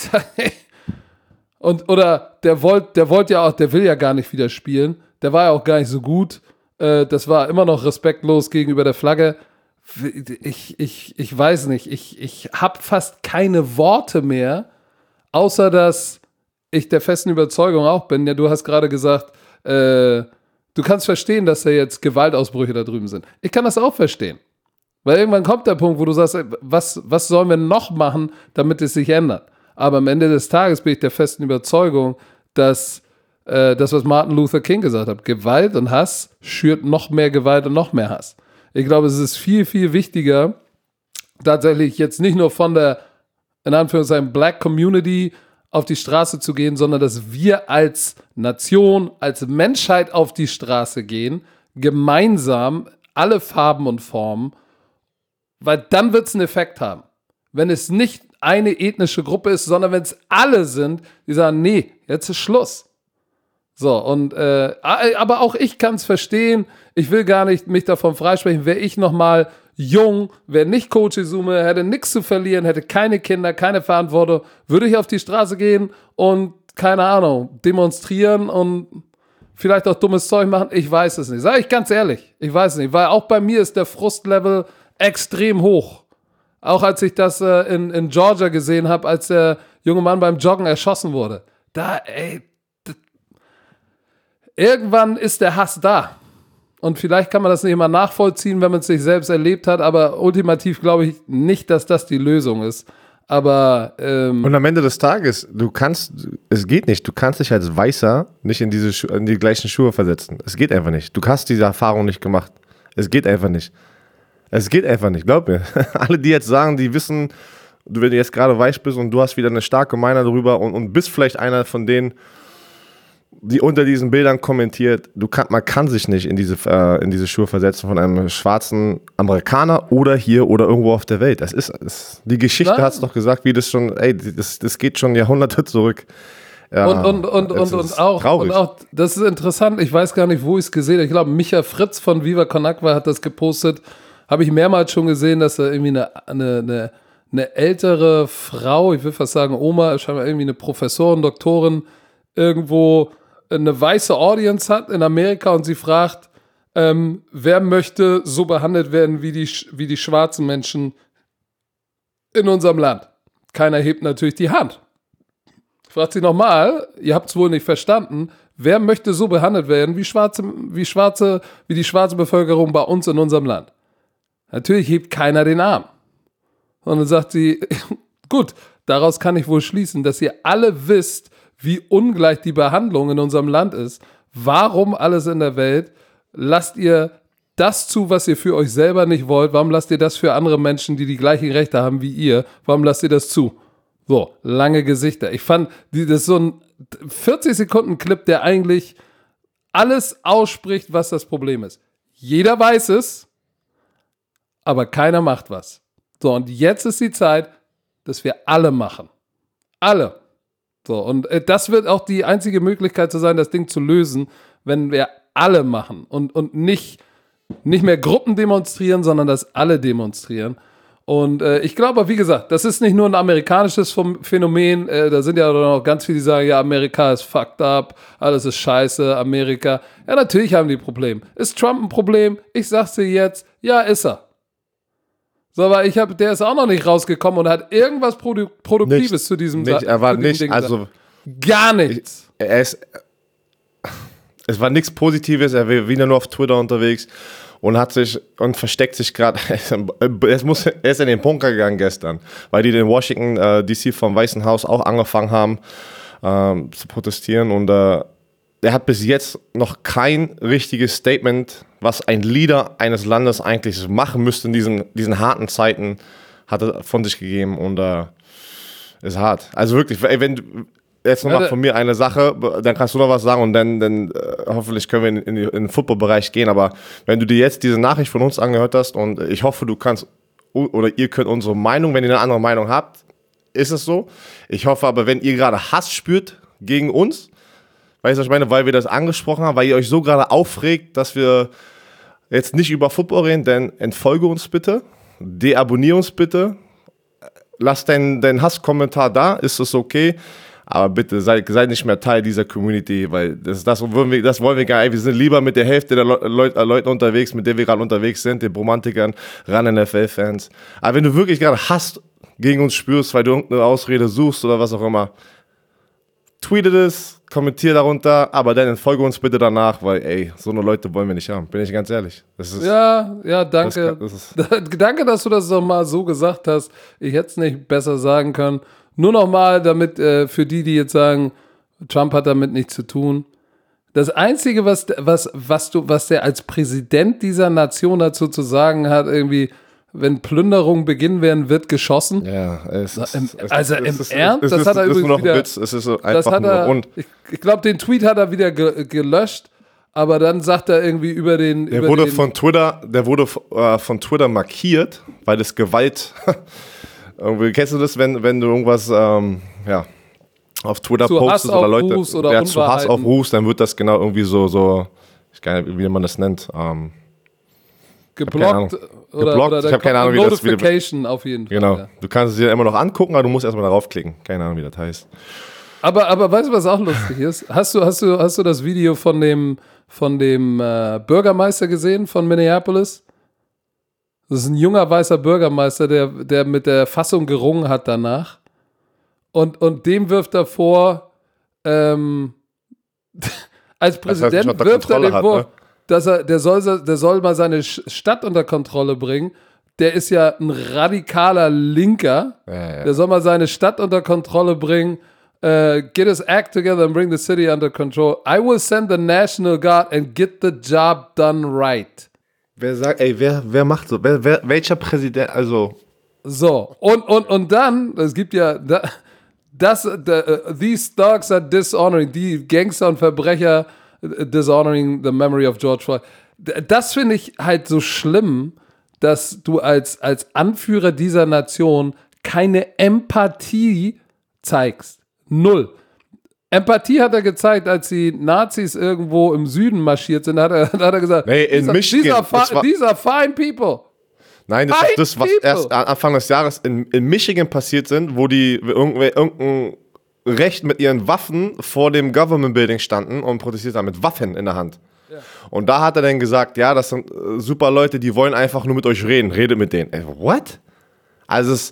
Und, oder der wollte der wollt ja auch, der will ja gar nicht wieder spielen, der war ja auch gar nicht so gut, äh, das war immer noch respektlos gegenüber der Flagge. Ich, ich, ich weiß nicht, ich, ich habe fast keine Worte mehr, außer dass ich der festen Überzeugung auch bin, ja, du hast gerade gesagt, äh, du kannst verstehen, dass da jetzt Gewaltausbrüche da drüben sind. Ich kann das auch verstehen. Weil irgendwann kommt der Punkt, wo du sagst, was, was sollen wir noch machen, damit es sich ändert? Aber am Ende des Tages bin ich der festen Überzeugung, dass äh, das, was Martin Luther King gesagt hat, Gewalt und Hass schürt noch mehr Gewalt und noch mehr Hass. Ich glaube, es ist viel, viel wichtiger, tatsächlich jetzt nicht nur von der, in Anführungszeichen, Black Community auf die Straße zu gehen, sondern dass wir als Nation, als Menschheit auf die Straße gehen, gemeinsam, alle Farben und Formen, weil dann wird es einen Effekt haben. Wenn es nicht eine ethnische Gruppe ist, sondern wenn es alle sind, die sagen, nee, jetzt ist Schluss. So, und äh, aber auch ich kann es verstehen, ich will gar nicht mich davon freisprechen, wäre ich nochmal jung, wäre nicht Coach Izume, hätte nichts zu verlieren, hätte keine Kinder, keine Verantwortung, würde ich auf die Straße gehen und, keine Ahnung, demonstrieren und vielleicht auch dummes Zeug machen, ich weiß es nicht. Sag ich ganz ehrlich, ich weiß es nicht, weil auch bei mir ist der Frustlevel extrem hoch. Auch als ich das äh, in, in Georgia gesehen habe, als der junge Mann beim Joggen erschossen wurde. Da, ey, d- irgendwann ist der Hass da. Und vielleicht kann man das nicht immer nachvollziehen, wenn man es sich selbst erlebt hat, aber ultimativ glaube ich nicht, dass das die Lösung ist. Aber ähm, und am Ende des Tages, du kannst, es geht nicht, du kannst dich als Weißer nicht in diese Schu- in die gleichen Schuhe versetzen. Es geht einfach nicht. Du hast diese Erfahrung nicht gemacht. Es geht einfach nicht. Es geht einfach nicht, glaub mir. Alle, die jetzt sagen, die wissen, du, wenn du jetzt gerade weiß bist und du hast wieder eine starke Meinung darüber und, und bist vielleicht einer von denen, die unter diesen Bildern kommentiert, du kann, man kann sich nicht in diese, äh, in diese Schuhe versetzen von einem schwarzen Amerikaner oder hier oder irgendwo auf der Welt. Das ist, das, die Geschichte hat es doch gesagt, wie das schon, ey, das, das geht schon Jahrhunderte zurück. Ja, und, und, und, und, und, auch, und auch, das ist interessant, ich weiß gar nicht, wo ich es gesehen habe. Ich glaube, Micha Fritz von Viva Con Agua hat das gepostet. Habe ich mehrmals schon gesehen, dass da irgendwie eine, eine, eine, eine ältere Frau, ich will fast sagen Oma, scheinbar irgendwie eine Professorin, Doktorin, irgendwo eine weiße Audience hat in Amerika und sie fragt, ähm, wer möchte so behandelt werden wie die, wie die schwarzen Menschen in unserem Land? Keiner hebt natürlich die Hand. Fragt sie nochmal, ihr habt es wohl nicht verstanden, wer möchte so behandelt werden wie, schwarze, wie, schwarze, wie die schwarze Bevölkerung bei uns in unserem Land? Natürlich hebt keiner den Arm. Und dann sagt sie, gut, daraus kann ich wohl schließen, dass ihr alle wisst, wie ungleich die Behandlung in unserem Land ist. Warum alles in der Welt lasst ihr das zu, was ihr für euch selber nicht wollt? Warum lasst ihr das für andere Menschen, die die gleichen Rechte haben wie ihr? Warum lasst ihr das zu? So, lange Gesichter. Ich fand, das ist so ein vierzig Sekunden Clip, der eigentlich alles ausspricht, was das Problem ist. Jeder weiß es, aber keiner macht was. So, und jetzt ist die Zeit, dass wir alle machen. Alle. So, und äh, das wird auch die einzige Möglichkeit zu sein, das Ding zu lösen, wenn wir alle machen und, und nicht, nicht mehr Gruppen demonstrieren, sondern dass alle demonstrieren. Und äh, ich glaube, wie gesagt, das ist nicht nur ein amerikanisches Phänomen, äh, da sind ja noch ganz viele, die sagen, ja, Amerika ist fucked up, alles ist scheiße, Amerika. Ja, natürlich haben die Probleme. Ist Trump ein Problem? Ich sag's dir jetzt, ja, ist er. So, aber ich habe, der ist auch noch nicht rausgekommen und hat irgendwas Produ- Produktives nicht, zu diesem nicht, Er war nicht, Ding also gar nichts. Ich, er ist, es war nichts Positives, er war wieder nur auf Twitter unterwegs und hat sich und versteckt sich gerade. Er muss, er ist in den Bunker gegangen gestern, weil die in Washington äh, D C vom Weißen Haus auch angefangen haben ähm, zu protestieren und äh, er hat bis jetzt noch kein richtiges Statement, was ein Leader eines Landes eigentlich machen müsste in diesen, diesen harten Zeiten, hat er von sich gegeben und äh, ist hart. Also wirklich, wenn du jetzt noch mal von mir eine Sache, dann kannst du noch was sagen und dann, dann äh, hoffentlich können wir in, in, in den Football-Bereich gehen, aber wenn du dir jetzt diese Nachricht von uns angehört hast und ich hoffe, du kannst oder ihr könnt unsere Meinung, wenn ihr eine andere Meinung habt, ist es so. Ich hoffe aber, wenn ihr gerade Hass spürt gegen uns, weißt du, was ich meine, weil wir das angesprochen haben, weil ihr euch so gerade aufregt, dass wir jetzt nicht über Football reden, dann entfolge uns bitte, deabonniere uns bitte, lass deinen dein Hasskommentar da, ist es okay, aber bitte sei, sei nicht mehr Teil dieser Community, weil das, das, wollen wir, das wollen wir gar nicht. Wir sind lieber mit der Hälfte der Le- Le- Leute unterwegs, mit denen wir gerade unterwegs sind, den Romantikern, ran N F L-Fans. Aber wenn du wirklich gerade Hass gegen uns spürst, weil du irgendeine Ausrede suchst oder was auch immer, tweetet es, kommentier darunter, aber dann entfolge uns bitte danach, weil, ey, so eine Leute wollen wir nicht haben, bin ich ganz ehrlich. Das ist, ja, ja, danke. Das, das ist danke, dass du das nochmal so gesagt hast. Ich hätte es nicht besser sagen können. Nur nochmal, damit äh, für die, die jetzt sagen, Trump hat damit nichts zu tun. Das Einzige, was, was, was, du, was der als Präsident dieser Nation dazu zu sagen hat, irgendwie, wenn Plünderungen beginnen werden, wird geschossen. Ja, es ist, Im, es also ist, im es ist, Ernst, es das ist, hat er es ist übrigens nur noch wieder, ein Witz. Es ist so das einfach hat er, nur und ich, ich glaube, den Tweet hat er wieder ge, gelöscht, aber dann sagt er irgendwie über den... Der über wurde den, von Twitter, der wurde äh, von Twitter markiert, weil das Gewalt... Irgendwie, kennst du das, wenn, wenn du irgendwas ähm, ja, auf Twitter zu postest Hass oder Leute aufrufst oder ja, zu Hass Unwahrheiten. aufrufst, dann wird das genau irgendwie so, so ich weiß nicht, wie man das nennt. Ähm, geblockt oder, geblockt. oder Ich habe keine Ahnung, wie das wieder. Notification auf jeden Fall. Genau. Ja. Du kannst es dir immer noch angucken, aber du musst erstmal darauf klicken. Keine Ahnung, wie das heißt. Aber, aber weißt du, was auch lustig ist? Hast du, hast du, hast du das Video von dem, von dem äh, Bürgermeister gesehen von Minneapolis? Das ist ein junger weißer Bürgermeister, der, der mit der Fassung gerungen hat danach. Und, und dem wirft er vor, ähm, als Präsident das heißt, wirft er dem hat, vor, ne? dass er, der soll, der soll mal seine Stadt unter Kontrolle bringen. Der ist ja ein radikaler Linker. Ja, ja. Der soll mal seine Stadt unter Kontrolle bringen. Uh, get his act together and bring the city under control. I will send the National Guard and get the job done right. Wer sagt, ey, wer, wer macht so? Wer, wer, welcher Präsident, also. So, und, und, und dann, es gibt ja, da, das, the, uh, these thugs are dishonoring, die Gangster und Verbrecher uh, dishonoring the memory of George Floyd. Das finde ich halt so schlimm, dass du als, als Anführer dieser Nation keine Empathie zeigst. Null. Empathie hat er gezeigt, als die Nazis irgendwo im Süden marschiert sind, hat er, hat er gesagt, nee, in these, Michigan, these, are fi- these are fine people. Nein, das fine ist das, was people. erst Anfang des Jahres in, in Michigan passiert sind, wo die irgendwer, irgendein Recht mit ihren Waffen vor dem Government Building standen und protestiert haben, mit Waffen in der Hand. Ja. Und da hat er dann gesagt, ja, das sind äh, super Leute, die wollen einfach nur mit euch reden, redet mit denen. Ey, what? Also es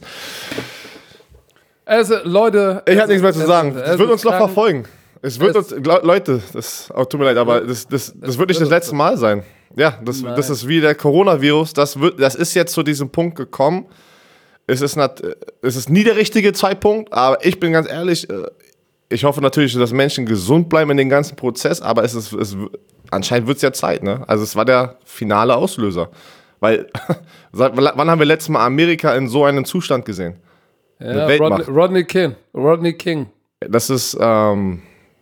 Also, Leute. Ich habe nichts mehr zu sagen. Es, es, es wird uns krank. noch verfolgen. Es wird es, uns, Leute, das oh, tut mir leid, aber das, das, das wird nicht das letzte Mal sein. Ja, das, das ist wie der Coronavirus. Das, wird, das ist jetzt zu diesem Punkt gekommen. Es ist, not, es ist nie der richtige Zeitpunkt, aber ich bin ganz ehrlich, ich hoffe natürlich, dass Menschen gesund bleiben in dem ganzen Prozess, aber es ist, es, anscheinend wird es ja Zeit. Ne? Also es war der finale Auslöser. Weil, wann haben wir letztes Mal Amerika in so einem Zustand gesehen? Ja, Rodney, Rodney King. Rodney King. Das ist, ähm...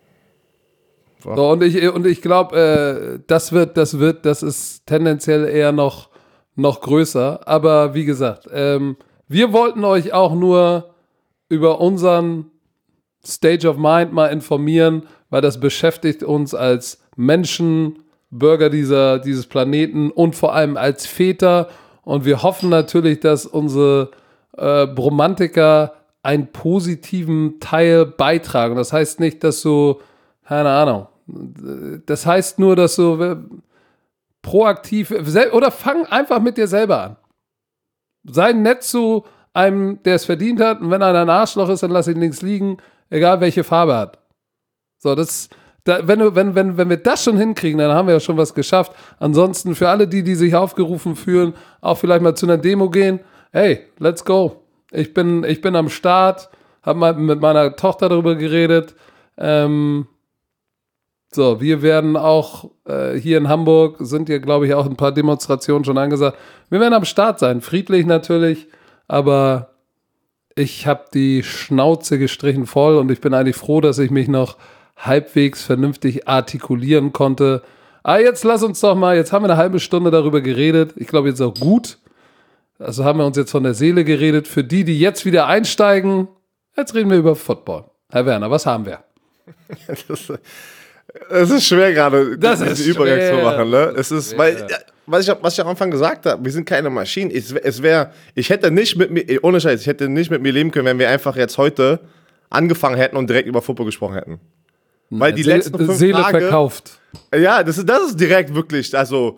So, und ich, und ich glaube, äh, das wird, das wird, das ist tendenziell eher noch, noch größer. Aber wie gesagt, ähm, wir wollten euch auch nur über unseren Stage of Mind mal informieren, weil das beschäftigt uns als Menschen, Bürger dieser, dieses Planeten und vor allem als Väter. Und wir hoffen natürlich, dass unsere äh, Bromantiker einen positiven Teil beitragen. Das heißt nicht, dass du, keine Ahnung, das heißt nur, dass du proaktiv, oder fang einfach mit dir selber an. Sei nett zu einem, der es verdient hat, und wenn einer ein Arschloch ist, dann lass ihn links liegen, egal welche Farbe er hat. So, das, da, wenn, du, wenn, wenn, wenn wir das schon hinkriegen, dann haben wir ja schon was geschafft. Ansonsten für alle die, die sich aufgerufen fühlen, auch vielleicht mal zu einer Demo gehen, hey, let's go. Ich bin, ich bin am Start, habe mal mit meiner Tochter darüber geredet. Ähm, so, wir werden auch äh, hier in Hamburg, sind ja, glaube ich, auch ein paar Demonstrationen schon angesagt. Wir werden am Start sein, friedlich natürlich, aber ich habe die Schnauze gestrichen voll und ich bin eigentlich froh, dass ich mich noch halbwegs vernünftig artikulieren konnte. Ah, jetzt lass uns doch mal, jetzt haben wir eine halbe Stunde darüber geredet. Ich glaube, jetzt auch gut. Also haben wir uns jetzt von der Seele geredet. Für die, die jetzt wieder einsteigen, jetzt reden wir über Football. Herr Werner, was haben wir? Das, es ist schwer gerade, diesen Übergang zu machen. Ne? Es ist, schwer. Weil, was ich, was ich am Anfang gesagt habe, wir sind keine Maschinen. Es, es wäre, ich hätte nicht mit mir, ohne Scheiß, ich hätte nicht mit mir leben können, wenn wir einfach jetzt heute angefangen hätten und direkt über Football gesprochen hätten. Weil die Seele, letzten fünf Seele Tage, verkauft. Ja, das ist, das ist direkt wirklich, also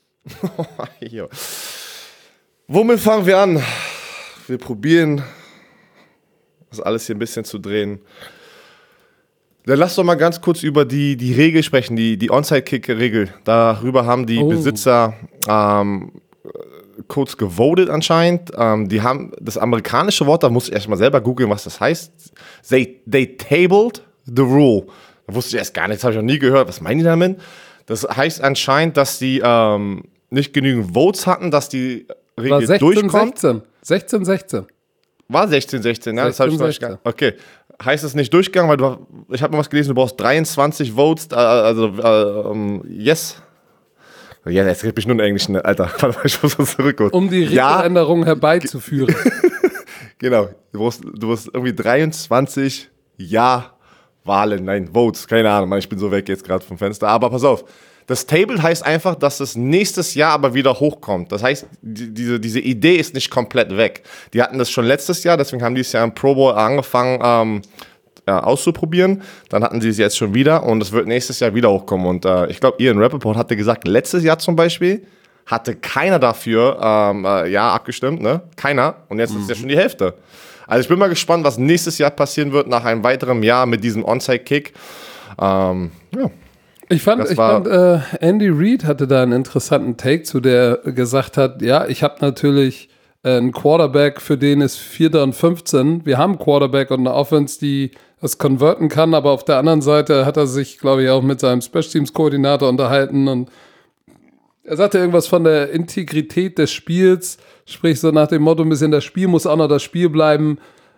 womit fangen wir an? Wir probieren, das alles hier ein bisschen zu drehen. Dann lass doch mal ganz kurz über die, die Regel sprechen, die, die Onside-Kick-Regel. Darüber haben die oh. Besitzer ähm, kurz gewotet anscheinend. Ähm, die haben das amerikanische Wort, da muss ich erstmal selber googeln, was das heißt. They, they tabled the rule. Da wusste ich erst gar nichts, habe ich noch nie gehört. Was meinen die damit? Das heißt anscheinend, dass die ähm, nicht genügend Votes hatten, dass die Regel War sechzehn, durchkommt. sechzehn. sechzehn sechzehn. War sechzehn sechzehn, ja, das habe ich noch nicht. Okay. Heißt es nicht durchgegangen, weil du, ich habe mal was gelesen, du brauchst dreiundzwanzig Votes, äh, also äh, um, yes. Ja, jetzt rede ich nur in Englisch, ne? Alter. Warte mal, ich muss mal zurück. Um die Regeländerung ja. herbeizuführen. Genau, du brauchst, du brauchst irgendwie dreiundzwanzig Ja-Wahlen, nein, Votes, keine Ahnung, ich bin so weg jetzt gerade vom Fenster, aber pass auf. Das Table heißt einfach, dass es nächstes Jahr aber wieder hochkommt. Das heißt, die, diese, diese Idee ist nicht komplett weg. Die hatten das schon letztes Jahr, deswegen haben die es ja im Pro Bowl angefangen ähm, ja, auszuprobieren. Dann hatten sie es jetzt schon wieder und es wird nächstes Jahr wieder hochkommen. Und äh, ich glaube, Ian Rappaport hatte gesagt, letztes Jahr zum Beispiel hatte keiner dafür ähm, äh, ja abgestimmt, ne? Keiner. Und jetzt mhm. ist es ja schon die Hälfte. Also ich bin mal gespannt, was nächstes Jahr passieren wird nach einem weiteren Jahr mit diesem Onside-Kick. Ähm, ja. Ich fand, ich fand äh, Andy Reid hatte da einen interessanten Take zu, der gesagt hat, ja, ich habe natürlich äh, einen Quarterback, für den ist Vierter und fünfzehn. Wir haben einen Quarterback und eine Offense, die das konverten kann, aber auf der anderen Seite hat er sich, glaube ich, auch mit seinem Special Teams Koordinator unterhalten und er sagte irgendwas von der Integrität des Spiels, sprich so nach dem Motto, ein bisschen das Spiel muss auch noch das Spiel bleiben.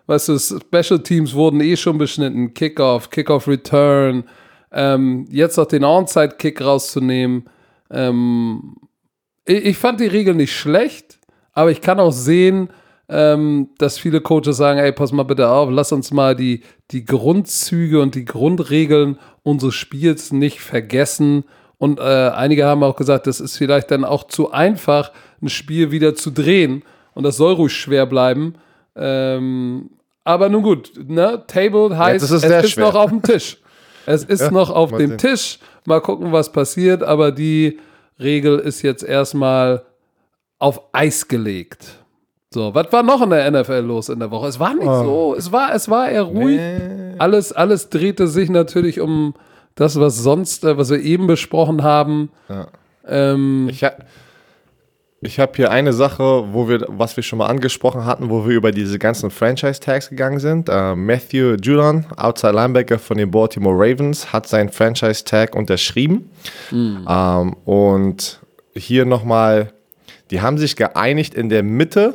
weißt du, Special Teams wurden eh schon beschnitten, Kickoff, Kickoff Return, ähm, jetzt noch den Onside-Kick rauszunehmen. Ähm, ich, ich fand die Regel nicht schlecht, aber ich kann auch sehen, ähm, dass viele Coaches sagen, ey, pass mal bitte auf, lass uns mal die, die Grundzüge und die Grundregeln unseres Spiels nicht vergessen. Und äh, einige haben auch gesagt, das ist vielleicht dann auch zu einfach, ein Spiel wieder zu drehen. Und das soll ruhig schwer bleiben. Ähm, aber nun gut, ne? Table heißt, ja, ist es ist schwer. noch auf dem Tisch. Es ist ja, noch auf dem sehen. Tisch. Mal gucken, was passiert. Aber die Regel ist jetzt erstmal auf Eis gelegt. So, was war noch in der N F L los in der Woche? Es war nicht oh. so, es war, es war eher ruhig. Nee. Alles, alles drehte sich natürlich um das, was sonst, was wir eben besprochen haben. Ja. Ähm, ich ha- ich habe hier eine Sache, wo wir, was wir schon mal angesprochen hatten, wo wir über diese ganzen Franchise-Tags gegangen sind. Uh, Matthew Judon, Outside Linebacker von den Baltimore Ravens, hat seinen Franchise-Tag unterschrieben. Mhm. Um, und hier nochmal, die haben sich geeinigt in der Mitte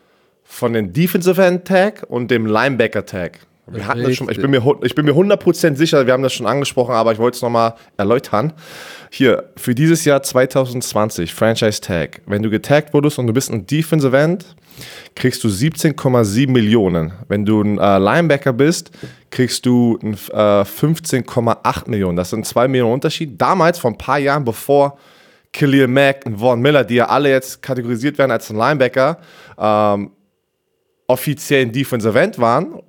von dem Defensive End Tag und dem Linebacker Tag. Wir hatten das schon, ich bin mir, ich bin mir hundert Prozent sicher, wir haben das schon angesprochen, aber ich wollte es nochmal erläutern. Hier, für dieses Jahr zwanzig zwanzig, Franchise Tag. Wenn du getaggt wurdest und du bist ein Defensive End, kriegst du siebzehn Komma sieben Millionen. Wenn du ein äh, Linebacker bist, kriegst du ein, äh, fünfzehn Komma acht Millionen. Das sind zwei Millionen Unterschied. Damals, vor ein paar Jahren, bevor Khalil Mack und Von Miller, die ja alle jetzt kategorisiert werden als ein Linebacker, ähm, offiziell ein Defensive End waren,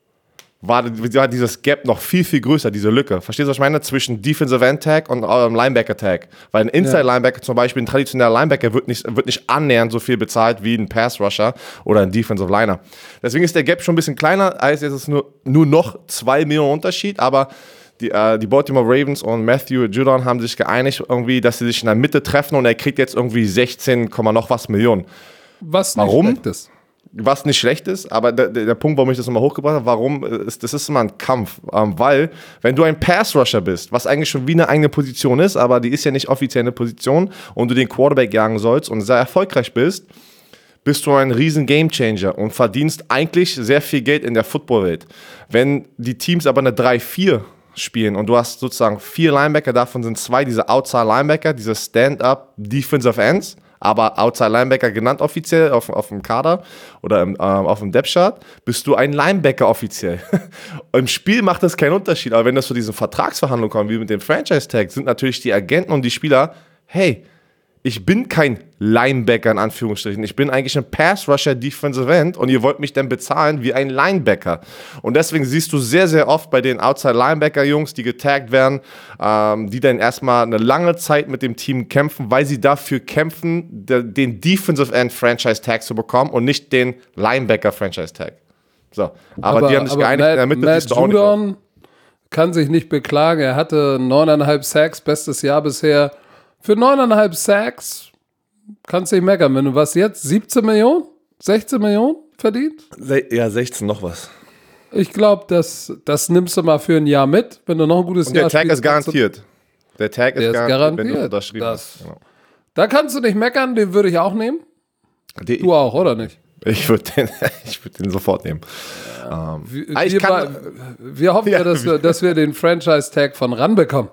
war, war dieses Gap noch viel, viel größer, diese Lücke. Verstehst du, was ich meine? Zwischen Defensive End Tag und ähm, Linebacker Tag. Weil ein Inside Linebacker zum Beispiel, ein traditioneller Linebacker wird nicht, wird nicht annähernd so viel bezahlt wie ein Pass Rusher oder ein Defensive Liner. Deswegen ist der Gap schon ein bisschen kleiner, als jetzt ist es nur, nur noch zwei Millionen Unterschied, aber die, äh, die Baltimore Ravens und Matthew Judon haben sich geeinigt irgendwie, dass sie sich in der Mitte treffen und er kriegt jetzt irgendwie sechzehn, noch was Millionen. Was nicht Warum? schlecht ist. Was nicht schlecht ist, aber der, der Punkt, warum ich das nochmal hochgebracht habe, warum, ist, das ist immer ein Kampf. Ähm, weil, wenn du ein Pass-Rusher bist, was eigentlich schon wie eine eigene Position ist, aber die ist ja nicht offiziell eine Position und du den Quarterback jagen sollst und sehr erfolgreich bist, bist du ein riesen Gamechanger und verdienst eigentlich sehr viel Geld in der Football-Welt. Wenn die Teams aber eine drei vier spielen und du hast sozusagen vier Linebacker, davon sind zwei diese Outside-Linebacker, diese Stand-Up Defensive Ends, aber Outside Linebacker genannt offiziell auf, auf dem Kader oder im, ähm, auf dem Depth-Chart, bist du ein Linebacker offiziell. Im Spiel macht das keinen Unterschied, aber wenn das zu diesen Vertragsverhandlungen kommt, wie mit dem Franchise-Tag, sind natürlich die Agenten und die Spieler, hey, ich bin kein Linebacker in Anführungsstrichen, ich bin eigentlich ein Pass-Rusher Defensive End und ihr wollt mich dann bezahlen wie ein Linebacker. Und deswegen siehst du sehr, sehr oft bei den Outside-Linebacker-Jungs, die getaggt werden, ähm, die dann erstmal eine lange Zeit mit dem Team kämpfen, weil sie dafür kämpfen, de- den Defensive End Franchise-Tag zu bekommen und nicht den Linebacker-Franchise-Tag. So, aber, aber die haben sich geeinigt, Matt, in der Mitte Matt siehst du auch Judon nicht. Kann sich nicht beklagen, er hatte neuneinhalb Sacks, bestes Jahr bisher. Für neuneinhalb Sacks kannst du nicht meckern. Wenn du was jetzt, siebzehn Millionen, sechzehn Millionen verdient? Ja, sechzehn noch was. Ich glaube, das, das nimmst du mal für ein Jahr mit, wenn du noch ein gutes Und Jahr der Tag spielst, ist garantiert. Der Tag der ist ist garantiert, garantiert, wenn du unterschrieben das, hast. Genau. Da kannst du nicht meckern, den würde ich auch nehmen. Die, du auch, oder nicht? Ich würde den, würd den sofort nehmen. Ja. Ähm, wir, ich wir, kann, wir hoffen ja, dass, wir, dass wir den Franchise-Tag von RAN bekommen.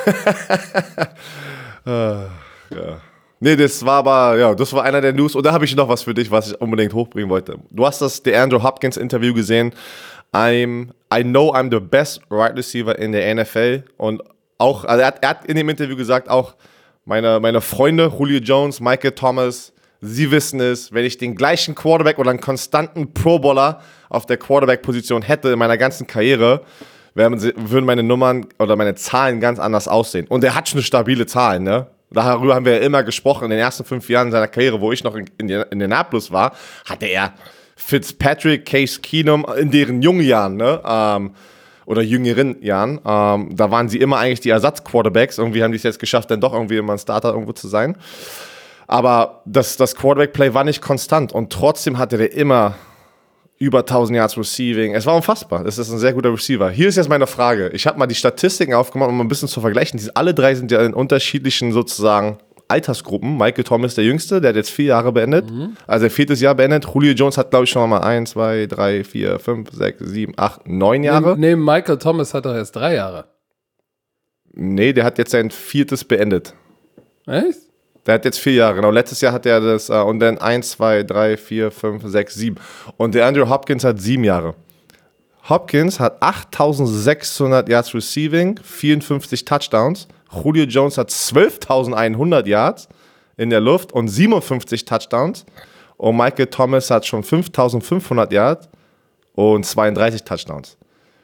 uh, ja. Nee, das war aber, ja, das war einer der News. Und da habe ich noch was für dich, was ich unbedingt hochbringen wollte. Du hast das DeAndre Hopkins Interview gesehen. I'm, I know I'm the best right receiver in der N F L. Und auch, also er hat, er hat in dem Interview gesagt, auch meine, meine Freunde, Julio Jones, Michael Thomas, sie wissen es, wenn ich den gleichen Quarterback oder einen konstanten Pro-Bowler auf der Quarterback-Position hätte in meiner ganzen Karriere, würden meine Nummern oder meine Zahlen ganz anders aussehen. Und er hat schon eine stabile Zahl, ne? Darüber haben wir ja immer gesprochen. In den ersten fünf Jahren seiner Karriere, wo ich noch in, in, in Indianapolis war, hatte er Fitzpatrick, Case Keenum in deren jungen Jahren, ne? Ähm, oder jüngeren Jahren. Ähm, da waren sie immer eigentlich die Ersatz-Quarterbacks. Irgendwie haben die es jetzt geschafft, dann doch irgendwie immer ein Starter irgendwo zu sein. Aber das, das Quarterback-Play war nicht konstant und trotzdem hatte der immer über tausend Yards Receiving. Es war unfassbar. Es ist ein sehr guter Receiver. Hier ist jetzt meine Frage. Ich habe mal die Statistiken aufgemacht, um ein bisschen zu vergleichen. Die, alle drei sind ja in unterschiedlichen sozusagen Altersgruppen. Michael Thomas der Jüngste, der hat jetzt vier Jahre beendet. Mhm. Also viertes Jahr beendet. Julio Jones hat, glaube ich, schon mal eins, zwei, drei, vier, fünf, sechs, sieben, acht, neun Jahre. Nee, nee, Michael Thomas hat doch erst drei Jahre. Nee, der hat jetzt sein viertes beendet. Echt? Der hat jetzt vier Jahre, genau. Letztes Jahr hat er das, uh, und dann eins, zwei, drei, vier, fünf, sechs, sieben. Und der Andrew Hopkins hat sieben Jahre. Hopkins hat achttausendsechshundert Yards Receiving, vierundfünfzig Touchdowns. Julio Jones hat zwölftausendeinhundert Yards in der Luft und siebenundfünfzig Touchdowns. Und Michael Thomas hat schon fünftausendfünfhundert Yards und zweiunddreißig Touchdowns.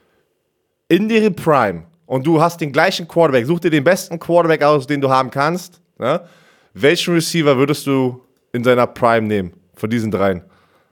In deren Prime. Und du hast den gleichen Quarterback. Such dir den besten Quarterback aus, den du haben kannst. Ne? Welchen Receiver würdest du in seiner Prime nehmen? Von diesen dreien?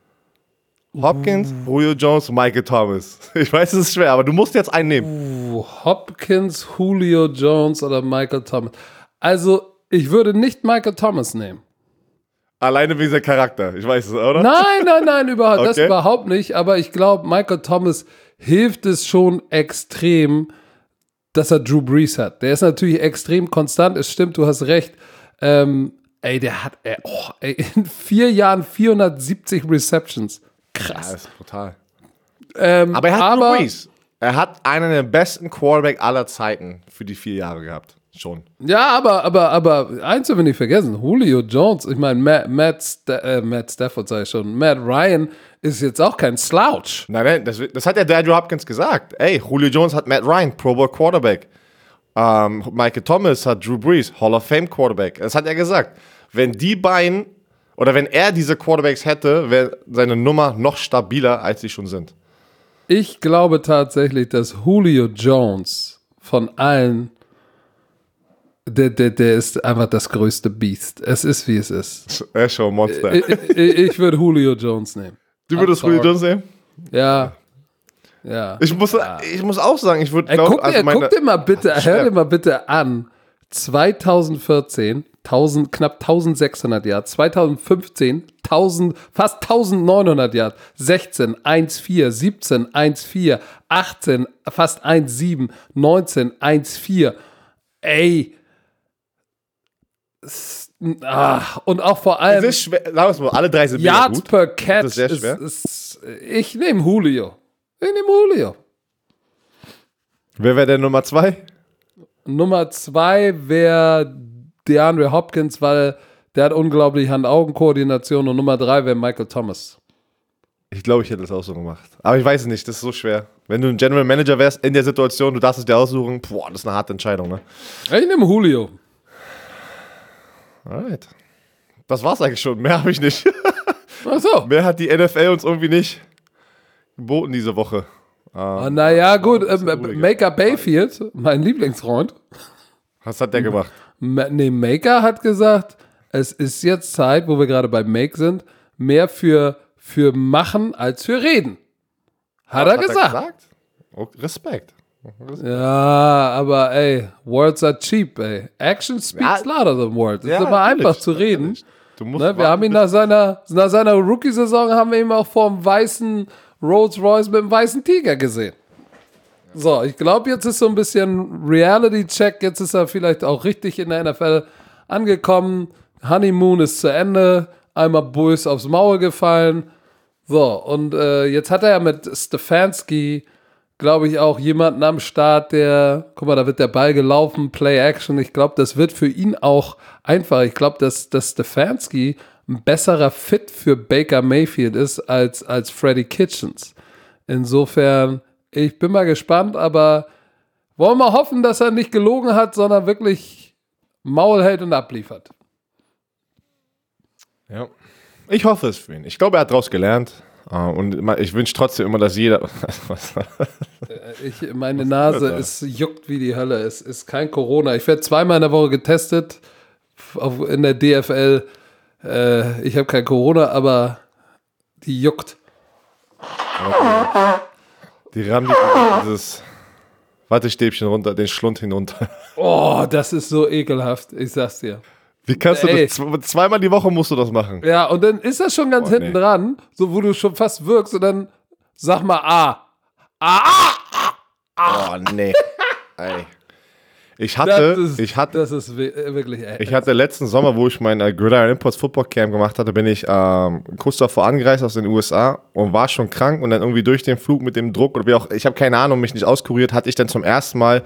Hopkins, Julio Jones, Michael Thomas. Ich weiß, es ist schwer, aber du musst jetzt einen nehmen. Uh, Hopkins, Julio Jones oder Michael Thomas. Also, ich würde nicht Michael Thomas nehmen. Alleine wegen seinem Charakter, ich weiß es, oder? Nein, nein, nein, überhaupt, Okay. das überhaupt nicht. Aber ich glaube, Michael Thomas hilft es schon extrem, dass er Drew Brees hat. Der ist natürlich extrem konstant. Es stimmt, du hast recht. Ähm, ey, der hat ey, oh, ey, in vier Jahren vierhundertsiebzig Receptions. Krass. Ja, das ist brutal. Ähm, Aber er hat aber, Drew Brees. Er hat einen der besten Quarterback aller Zeiten für die vier Jahre gehabt. Schon. Ja, aber, aber, aber eins dürfen wir nicht vergessen. Julio Jones, ich meine, Matt, Matt, Sta- äh, Matt Stafford sage ich schon, Matt Ryan ist jetzt auch kein Slouch. Nein, nein, das, das hat ja der Andrew Hopkins gesagt. Ey, Julio Jones hat Matt Ryan, Pro Bowl Quarterback. Ähm, Michael Thomas hat Drew Brees, Hall of Fame Quarterback. Das hat er gesagt. Wenn die beiden, oder wenn er diese Quarterbacks hätte, wäre seine Nummer noch stabiler, als sie schon sind. Ich glaube tatsächlich, dass Julio Jones von allen, der, der, der ist einfach das größte Biest. Es ist, wie es ist. Er ist schon ein Monster. Ich, ich, ich würde Julio Jones nehmen. Du würdest Julio Jones nehmen? Ja. Ja. Ich muss, ich muss auch sagen, ich würde Ey, glauben, guck, also dir, meine, guck dir mal bitte, Ach, hör schwer. dir mal bitte an. zweitausendvierzehn, tausend, knapp eintausendsechshundert Yards. zweitausendfünfzehn, tausend, fast eintausendneunhundert Yards. sechzehn, eins vier, siebzehn, eins vier, achtzehn, fast eins sieben, neunzehn, eins vier. Ey. S- Ah, und auch vor allem es ist schwer, sagen wir es mal, alle drei sind mega Yards gut. per Catch. Das ist sehr ist, schwer. ist, ich nehme Julio. Ich nehme Julio. Wer wäre der Nummer zwei? Nummer zwei wäre DeAndre Hopkins, weil der hat unglaublich Hand-Augen-Koordination. Und Nummer drei wäre Michael Thomas. Ich glaube, ich hätte das auch so gemacht. Aber ich weiß es nicht, das ist so schwer. Wenn du ein General Manager wärst in der Situation, du darfst es dir aussuchen, boah, das ist eine harte Entscheidung, ne? Ich nehme Julio. Alright. Das war's eigentlich schon, mehr habe ich nicht. Ach so. Mehr hat die N F L uns irgendwie nicht geboten diese Woche. Ah, naja, gut. ist Ähm, eine ruhige. Maker Bayfield, mein Lieblingsfreund. Was hat der gemacht? Ma- Nee, Maker hat gesagt, es ist jetzt Zeit, wo wir gerade bei Make sind, mehr für, für Machen als für Reden. Hat er gesagt. Oh, Respekt. Ja, aber ey, words are cheap, ey. Action speaks Ja. louder than words. Es Ja, ist immer natürlich, einfach zu reden. natürlich. Du musst Ne, wir warten, haben ihn nach seiner, nach seiner Rookie-Saison haben wir ihn auch vor dem weißen Rolls-Royce mit dem weißen Tiger gesehen. So, ich glaube, jetzt ist so ein bisschen Reality-Check. Jetzt ist er vielleicht auch richtig in der N F L angekommen. Honeymoon ist zu Ende. Einmal Bulls aufs Maul gefallen. So, und äh, jetzt hat er ja mit Stefanski, glaube ich, auch jemanden am Start, der, guck mal, da wird der Ball gelaufen, Play-Action. Ich glaube, das wird für ihn auch einfach. Ich glaube, dass, dass Stefanski ein besserer Fit für Baker Mayfield ist als, als Freddie Kitchens. Insofern, ich bin mal gespannt, aber wollen wir hoffen, dass er nicht gelogen hat, sondern wirklich Maul hält und abliefert. Ja. Ich hoffe es für ihn. Ich glaube, er hat daraus gelernt. Uh, und immer- ich wünsche trotzdem immer, dass jeder. Ich, meine Nase, es juckt wie die Hölle. Es ist kein Corona. Ich werde zweimal in der Woche getestet auf, in der D F L. Äh, ich habe kein Corona, aber die juckt. Die rammen dieses Wattestäbchen runter, den Schlund hinunter. Oh, das ist so ekelhaft. Ich sag's dir. Wie kannst du Ey. das? Zwe- Zweimal die Woche musst du das machen. Ja, und dann ist das schon ganz Oh, hinten nee. dran, so wo du schon fast wirkst und dann sag mal A. A, A. Oh, nee. Ey. Ich hatte, das ist, ich hatte, das ist wirklich. Äh, ich hatte letzten Sommer, wo ich mein äh, Gridiron Imports Football Camp gemacht hatte, bin ich ähm, kurz davor angereist aus den U S A und war schon krank und dann irgendwie durch den Flug mit dem Druck oder wie auch, ich habe keine Ahnung, mich nicht auskuriert, hatte ich dann zum ersten Mal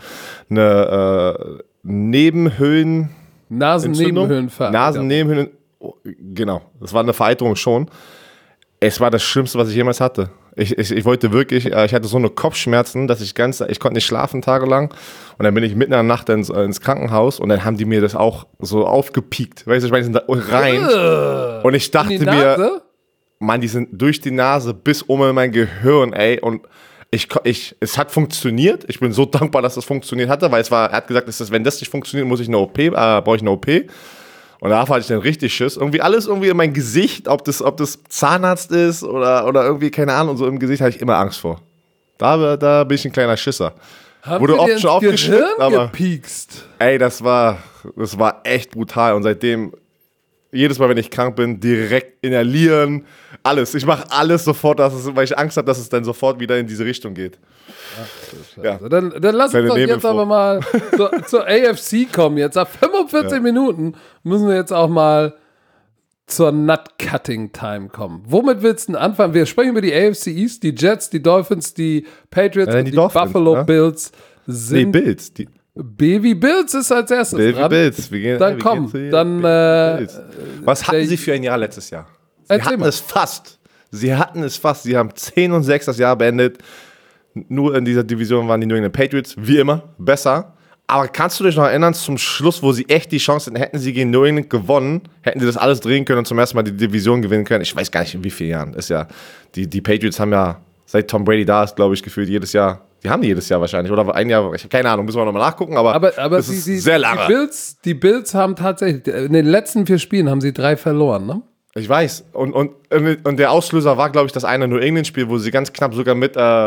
eine äh, Nebenhöhlen Nasennebenhöhlenver- Nasennebenhöhlen, oh, genau, das war eine Vereiterung schon. Es war das Schlimmste, was ich jemals hatte. Ich, ich, ich wollte wirklich, äh, ich hatte so eine Kopfschmerzen, dass ich ganz, ich konnte nicht schlafen tagelang. Und dann bin ich mitten in der Nacht ins, ins Krankenhaus und dann haben die mir das auch so aufgepiekt. Weißt du, ich meine, die sind da rein. Und ich dachte mir, Mann, die sind durch die Nase bis um in mein Gehirn, ey. Und ich, ich, es hat funktioniert. Ich bin so dankbar, dass es funktioniert hatte, weil es war, er hat gesagt, dass das, wenn das nicht funktioniert, muss ich eine O P, äh, brauche ich eine O P. Und da hatte ich dann richtig Schiss. Irgendwie alles irgendwie in mein Gesicht, ob das, ob das Zahnarzt ist oder, oder irgendwie, keine Ahnung, so im Gesicht hatte ich immer Angst vor. Da, da bin ich ein kleiner Schisser. Haben Wurde die oft dir schon ins aufgeschnitten, Gehirn aber gepiekst? ey, das war, das war echt brutal. Und seitdem, jedes Mal, wenn ich krank bin, direkt inhalieren, alles. Ich mache alles sofort, dass es, weil ich Angst habe, dass es dann sofort wieder in diese Richtung geht. Ach, ja. Dann, dann lass uns doch jetzt aber mal zur, zur A F C kommen. Jetzt nach fünfundvierzig ja. Minuten müssen wir jetzt auch mal zur Nut-Cutting-Time kommen. Womit willst du denn anfangen? Wir sprechen über die A F C East, die Jets, die Dolphins, die Patriots ja, und die, die Dolphins, Buffalo ne? Bills sind... Nee, Bills. Die Baby Bills ist als erstes Baby dran. Bills. Wir gehen, dann wir komm, gehen dann... Äh, Was hatten sie für ein Jahr letztes Jahr? Sie hatten mal. es fast. Sie hatten es fast. Sie haben zehn und sechs das Jahr beendet. Nur in dieser Division waren die New England Patriots, wie immer, besser. Aber kannst du dich noch erinnern, zum Schluss, wo sie echt die Chance hatten, hätten sie gegen New England gewonnen, hätten sie das alles drehen können und zum ersten Mal die Division gewinnen können? Ich weiß gar nicht, in wie vielen Jahren. Ist ja, die, die Patriots haben ja, seit Tom Brady da ist, glaube ich, gefühlt jedes Jahr, die haben die jedes Jahr wahrscheinlich, oder ein Jahr, ich habe keine Ahnung, müssen wir nochmal nachgucken, aber, aber, aber das die, ist die, sehr lange. Die Bills, die Bills haben tatsächlich, in den letzten vier Spielen haben sie drei verloren, ne? Ich weiß. Und, und, und der Auslöser war, glaube ich, das eine New England-Spiel, wo sie ganz knapp sogar mit, äh,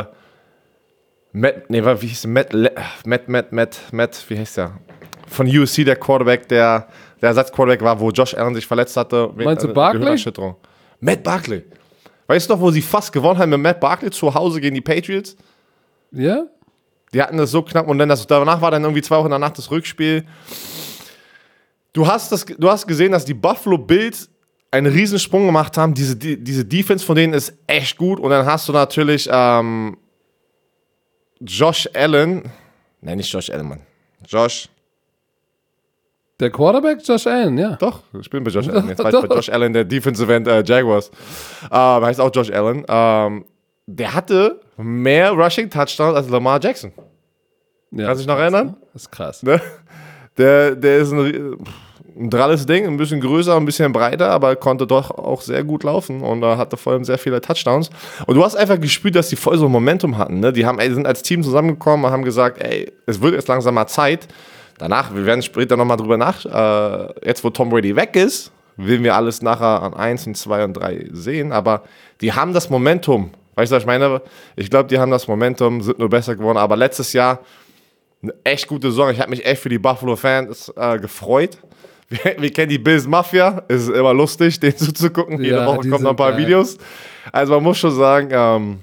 Matt, nee, wie hieß Matt, Matt, Matt, Matt, Matt, wie heißt der? Von U S C, der Quarterback, der, der Ersatzquarterback war, wo Josh Allen sich verletzt hatte. Meinst du Barkley? Matt Barkley. Weißt du noch, wo sie fast gewonnen haben mit Matt Barkley zu Hause gegen die Patriots? Ja? Die hatten das so knapp und dann das, danach war dann irgendwie zwei Wochen in der Nacht das Rückspiel. Du hast, das, du hast gesehen, dass die Buffalo Bills einen Riesensprung gemacht haben. Diese, die, diese Defense von denen ist echt gut. Und dann hast du natürlich ähm, Josh Allen. Nein, nicht Josh Allen, Mann. Josh. Der Quarterback Josh Allen, ja. Doch, ich bin bei Josh Allen. Jetzt war ich bei Josh Allen, der Defensive End äh, Jaguars. Ähm, heißt auch Josh Allen. Ähm, der hatte mehr Rushing Touchdowns als Lamar Jackson. Ja, Kannst du dich noch erinnern? Das ist krass. Ne? Der, der ist ein, ein dralles Ding, ein bisschen größer, ein bisschen breiter, aber konnte doch auch sehr gut laufen und äh, hatte vor allem sehr viele Touchdowns. Und du hast einfach gespürt, dass die voll so ein Momentum hatten. Ne? Die haben, ey, sind als Team zusammengekommen und haben gesagt, ey, es wird jetzt langsam mal Zeit. Danach, wir werden später nochmal drüber nach, äh, jetzt wo Tom Brady weg ist, will wir alles nachher an eins und zwei und drei sehen, aber die haben das Momentum. Weißt du, was ich meine? Ich glaube, die haben das Momentum, sind nur besser geworden, aber letztes Jahr eine echt gute Saison. Ich habe mich echt für die Buffalo-Fans äh, gefreut. Wir, wir kennen die Bills Mafia, es ist immer lustig, denen zuzugucken. Jede ja, Woche kommen noch ein paar geil. Videos. Also man muss schon sagen, ähm,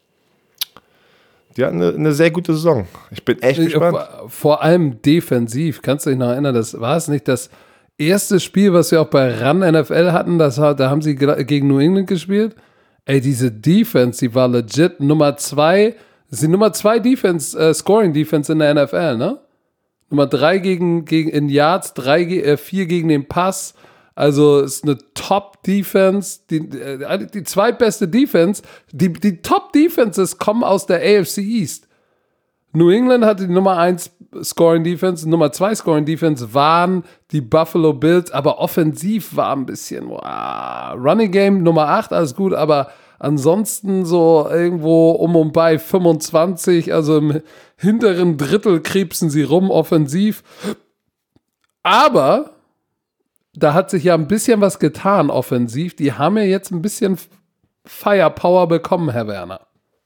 die hatten eine, eine sehr gute Saison. Ich bin echt gespannt. Vor allem defensiv. Kannst du dich noch erinnern, das war es nicht das erste Spiel, was wir auch bei Run N F L hatten, das, da haben sie gegen New England gespielt. Ey, diese Defense, die war legit Nummer zwei, das ist die Nummer zwei Defense, äh, Scoring Defense in der N F L, ne? Nummer drei gegen, gegen in Yards, drei, äh, vier gegen den Pass. Also ist eine Top-Defense, die, äh, die zweitbeste Defense. Die, die Top-Defenses kommen aus der A F C East. New England hatte die Nummer eins Scoring-Defense, Nummer zwei Scoring-Defense waren die Buffalo Bills, aber offensiv war ein bisschen wow. Running Game Nummer acht, alles gut, aber ansonsten so irgendwo um und bei fünfundzwanzig, also im hinteren Drittel krebsen sie rum offensiv. Aber da hat sich ja ein bisschen was getan offensiv. Die haben ja jetzt ein bisschen Firepower bekommen, Herr Werner.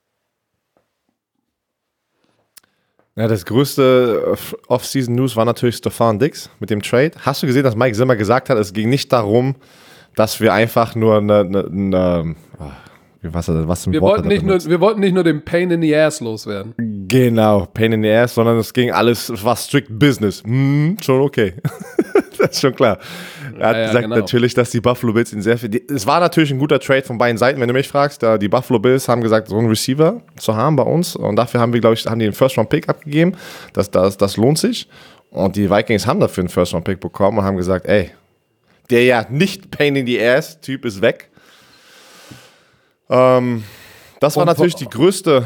Ja, das größte Off-Season-News war natürlich Stefan Diggs mit dem Trade. Hast du gesehen, dass Mike Zimmer gesagt hat, es ging nicht darum, dass wir einfach nur eine, eine, eine Was, was wir, wollten nicht nur, wir wollten nicht nur den Pain in the Ass loswerden. Genau, Pain in the Ass, sondern es ging alles, es war strict Business. Hm, schon okay. Das ist schon klar. Er hat ja, gesagt, ja, genau. natürlich, dass die Buffalo Bills ihn sehr viel. Die, es war natürlich ein guter Trade von beiden Seiten, wenn du mich fragst. Da die Buffalo Bills haben gesagt, so einen Receiver zu haben bei uns. Und dafür haben wir, glaube ich, haben die einen First-Round-Pick abgegeben. Das, das, das lohnt sich. Und die Vikings haben dafür einen First-Round-Pick bekommen und haben gesagt, ey, der ja nicht Pain in the Ass-Typ ist weg. Ähm, das war und natürlich die größte.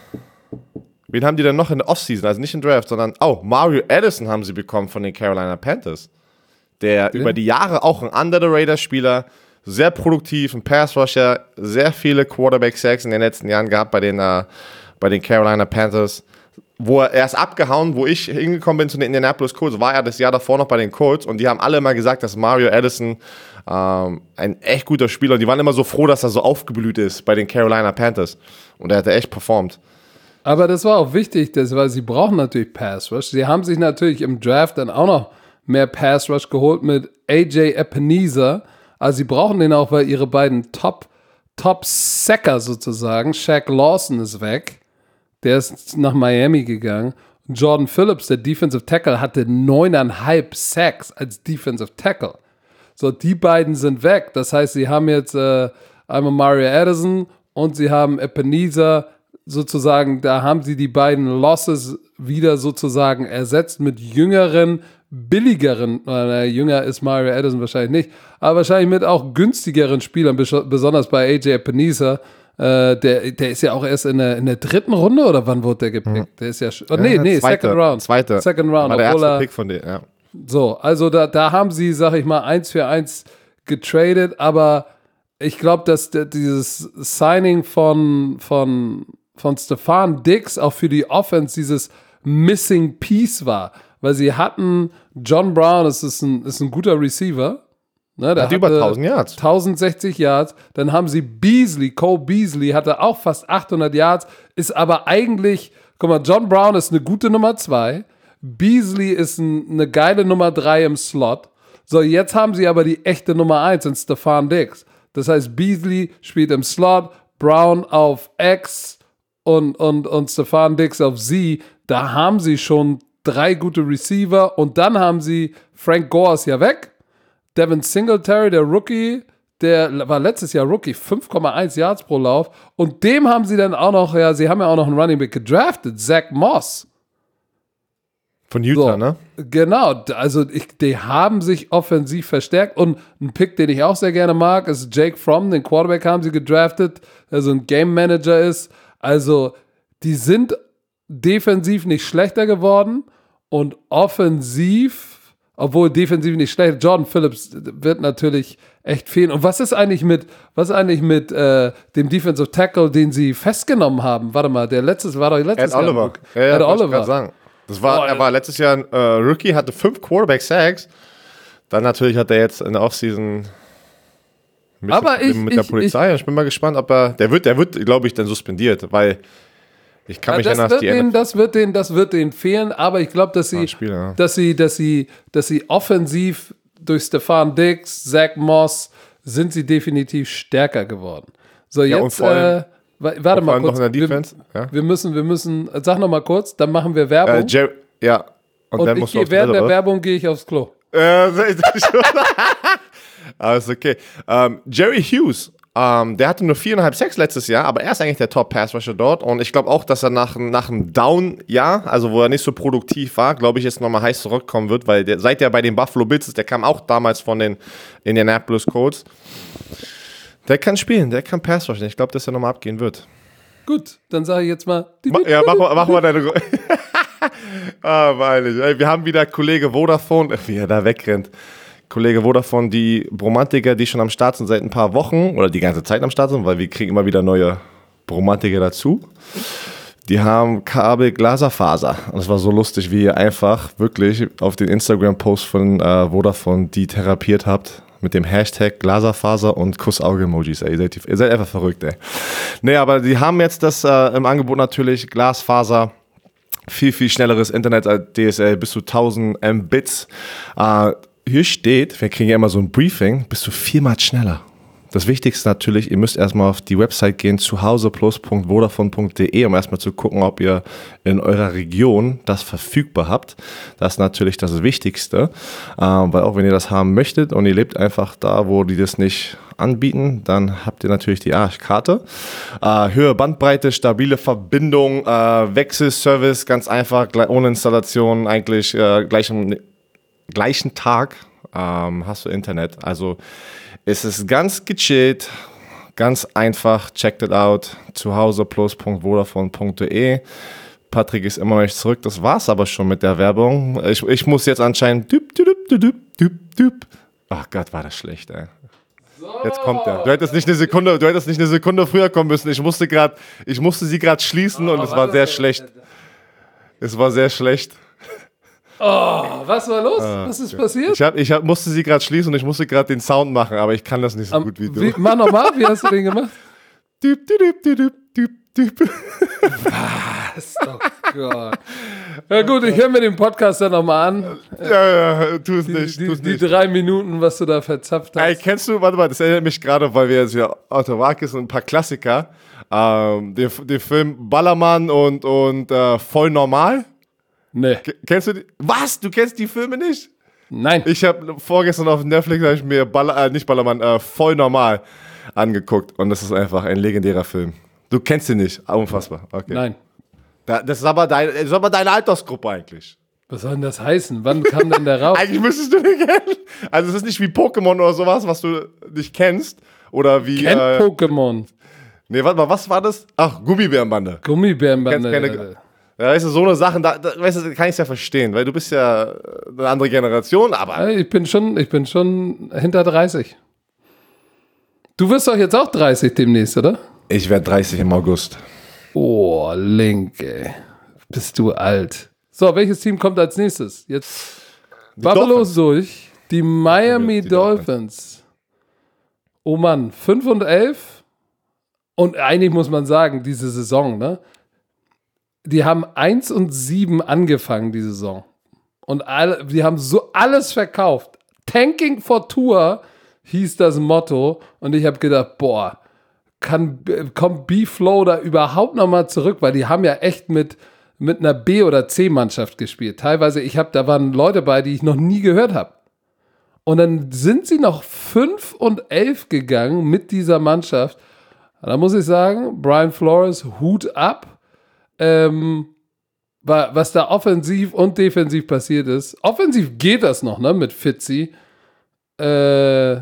Wen haben die denn noch in der Offseason? Also nicht im Draft, sondern, oh, Mario Addison haben sie bekommen von den Carolina Panthers. Der okay. über die Jahre auch ein Under-the-Radar-Spieler, sehr produktiv, ein Pass-Rusher, sehr viele Quarterback-Sacks in den letzten Jahren gehabt bei den, äh, bei den Carolina Panthers. Wo er erst abgehauen, wo ich hingekommen bin zu den Indianapolis Colts, war er das Jahr davor noch bei den Colts und die haben alle immer gesagt, dass Mario Addison ähm, ein echt guter Spieler und die waren immer so froh, dass er so aufgeblüht ist bei den Carolina Panthers und er hat echt performt. Aber das war auch wichtig, das, weil sie brauchen natürlich Pass Rush. Sie haben sich natürlich im Draft dann auch noch mehr Pass Rush geholt mit A J Ebenezer. Also sie brauchen den auch, weil ihre beiden Top, Top Sacker sozusagen, Shaq Lawson ist weg. Der ist nach Miami gegangen. Jordan Phillips, der Defensive Tackle, hatte neuneinhalb Sacks als Defensive Tackle. So, die beiden sind weg. Das heißt, sie haben jetzt äh, einmal Mario Addison und sie haben Ebenezer sozusagen, da haben sie die beiden Losses wieder sozusagen ersetzt mit jüngeren, billigeren, äh, jünger ist Mario Addison wahrscheinlich nicht, aber wahrscheinlich mit auch günstigeren Spielern, besonders bei A J Ebenezer. Äh, der, der ist ja auch erst in der, in der dritten Runde, oder wann wurde der gepickt? Mhm. Der ist ja, oh, nee, nee, zweite, Second Round. Zweite. Second Round. War der erste er, Pick von denen, ja. So, also da, da haben sie, sag ich mal, eins für eins getradet, aber ich glaube, dass der, dieses Signing von, von, von Stefan Diggs auch für die Offense dieses Missing Piece war, weil sie hatten John Brown, das ist ein, ist ein guter Receiver, ne, der hat über tausend Yards. tausendsechzig Yards. Dann haben sie Beasley, Cole Beasley, hatte auch fast achthundert Yards, ist aber eigentlich, guck mal, John Brown ist eine gute Nummer zwei, Beasley ist ein, eine geile Nummer drei im Slot. So, jetzt haben sie aber die echte Nummer eins in Stefan Diggs. Das heißt, Beasley spielt im Slot, Brown auf X und, und, und Stefan Diggs auf Z. Da haben sie schon drei gute Receiver und dann haben sie Frank Gore ist ja weg. Devin Singletary, der Rookie, der war letztes Jahr Rookie, fünf Komma eins Yards pro Lauf. Und dem haben sie dann auch noch, ja, sie haben ja auch noch einen Running Back gedraftet, Zach Moss. Von Utah, so, ne? Genau, also ich, die haben sich offensiv verstärkt. Und ein Pick, den ich auch sehr gerne mag, ist Jake Fromm, den Quarterback haben sie gedraftet, der so ein Game Manager ist. Also die sind defensiv nicht schlechter geworden und offensiv, obwohl defensiv nicht schlecht, Jordan Phillips wird natürlich echt fehlen. Und was ist eigentlich mit, was ist eigentlich mit äh, dem Defensive Tackle, den sie festgenommen haben? Warte mal, der letztes war doch letztes Ed Jahr. Oliver. Ja, ja, Ed Oliver. Sagen. Das war, oh, er war letztes Jahr ein äh, Rookie, hatte fünf Quarterback-Sacks. Dann natürlich hat er jetzt in der Offseason mit, aber ich, mit der ich, Polizei. Ich, ich bin mal gespannt, ob er, der wird, der wird, glaube ich, dann suspendiert, weil ich kann mich das erinnern, dass die denen, das wird denen, das wird denen fehlen, aber ich glaube, dass sie, Spieler, ja. dass sie, dass sie, dass sie offensiv durch Stefan Diggs, Zach Moss sind sie definitiv stärker geworden. So, ja, jetzt, äh, warte mal kurz. Noch in der Defense. Wir, ja. wir müssen, wir müssen, sag noch mal kurz, dann machen wir Werbung. Äh, Jer- ja. Und, und dann ich musst geh, du während der oder? Werbung gehe ich aufs Klo. Äh, Alles okay. Ähm, Jerry Hughes, ähm, der hatte nur viereinhalb Sacks letztes Jahr, aber er ist eigentlich der Top-Pass-Rusher dort. Und ich glaube auch, dass er nach, nach einem Down-Jahr, also wo er nicht so produktiv war, glaube ich, jetzt nochmal heiß zurückkommen wird, weil der, seit er bei den Buffalo Bills ist, der kam auch damals von den Indianapolis Colts. Der kann spielen, der kann Pass rushen. Ich glaube, dass er nochmal abgehen wird. Gut, dann sage ich jetzt mal. Ja, mach, mach mal deine. Ah, weilig. Wir haben wieder Kollege Vodafone, wie er da wegrennt. Kollege Vodafone, die Bromantiker, die schon am Start sind seit ein paar Wochen oder die ganze Zeit am Start sind, weil wir kriegen immer wieder neue Bromantiker dazu. Die haben Kabel Glaserfaser. Und es war so lustig, wie ihr einfach wirklich auf den Instagram-Post von äh, Vodafone die therapiert habt. Mit dem Hashtag Glaserfaser und Kussauge-Emojis. Ihr seid, ihr seid einfach verrückt, ey. Nee, aber die haben jetzt das äh, im Angebot natürlich, Glasfaser, viel, viel schnelleres Internet als D S L, bis zu tausend Mbits. Äh, hier steht, wir kriegen ja immer so ein Briefing, bis zu viermal schneller. das Wichtigste natürlich, ihr müsst erstmal auf die Website gehen, zuhauseplus punkt vodafone punkt de, um erstmal zu gucken, ob ihr in eurer Region das verfügbar habt. Das ist natürlich das Wichtigste, äh, weil auch wenn ihr das haben möchtet und ihr lebt einfach da, wo die das nicht anbieten, dann habt ihr natürlich die Arschkarte. Äh, höhere Bandbreite, stabile Verbindung, äh, Wechselservice, ganz einfach, ohne Installation, eigentlich äh, gleich am gleichen Tag ähm, hast du Internet. Also es ist ganz gechillt, ganz einfach, checkt it out, zuhauseplus punkt vodafone punkt de. Patrick ist immer noch nicht zurück, das war's aber schon mit der Werbung. Ich, ich muss jetzt anscheinend düp, düp, düp, düp, düp, düp. Ach Gott, war das schlecht, ey. Jetzt kommt er. Du hättest nicht eine Sekunde, du hättest nicht eine Sekunde früher kommen müssen. Ich musste gerade, ich musste sie gerade schließen oh, und es war sehr schlecht. Es war sehr schlecht. Oh, was war los? Ah, was ist passiert? Ich, hab, ich hab, musste sie gerade schließen und ich musste gerade den Sound machen, aber ich kann das nicht so um, gut wie du. Wie, mach nochmal, wie hast du den gemacht? Düp, düp, düp, düp, düp, düp. Was? Oh Gott. Ja gut, ich höre mir den Podcast dann nochmal an. Ja, ja, tu es die, nicht. Die, tu's die nicht. drei Minuten, was du da verzapft hast. Ey, kennst du, warte mal, das erinnert mich gerade, weil wir jetzt ja Otto Walkes und ein paar Klassiker, ähm, den, den Film Ballermann und, und äh, Voll Normal. Nee. K- kennst du die? Was? Du kennst die Filme nicht? Nein. Ich habe vorgestern auf Netflix, habe ich mir Baller, äh, nicht Ballermann, äh, Voll Normal angeguckt und das ist einfach ein legendärer Film. Du kennst ihn nicht? Unfassbar. Okay. Nein. Da, das, ist aber dein, das ist aber deine Altersgruppe eigentlich. Was soll denn das heißen? Wann kam denn der raus? Eigentlich müsstest du den kennen. Also es ist nicht wie Pokémon oder sowas, was du nicht kennst. Oder wie... Kennt äh, Pokémon. Nee, warte mal, was war das? Ach, Gummibärenbande. Gummibärenbande. Keine, ja, weißt du, so eine Sache, da, da weißt du, kann ich es ja verstehen, weil du bist ja eine andere Generation, aber... Ich bin schon, ich bin schon hinter dreißig. Du wirst doch jetzt auch dreißig demnächst, oder? Ich werde dreißig im August. Oh, Link, ey. Bist du alt. So, welches Team kommt als nächstes? Jetzt Buffaloes durch. Die Miami die Dolphins. Dolphins. Oh Mann, fünf und elf. Und eigentlich muss man sagen, diese Saison, ne? Die haben eins und sieben angefangen, die Saison. Und alle, die haben so alles verkauft. Tanking for Tour hieß das Motto. Und ich habe gedacht, boah, kann, kommt B-Flow da überhaupt nochmal zurück? Weil die haben ja echt mit, mit einer B- oder C-Mannschaft gespielt. Teilweise, ich habe, da waren Leute bei, die ich noch nie gehört habe. Und dann sind sie noch fünf und elf gegangen mit dieser Mannschaft. Da muss ich sagen, Brian Flores, Hut ab. Ähm, was da offensiv und defensiv passiert ist. Offensiv geht das noch, ne, mit Fitzy. Äh,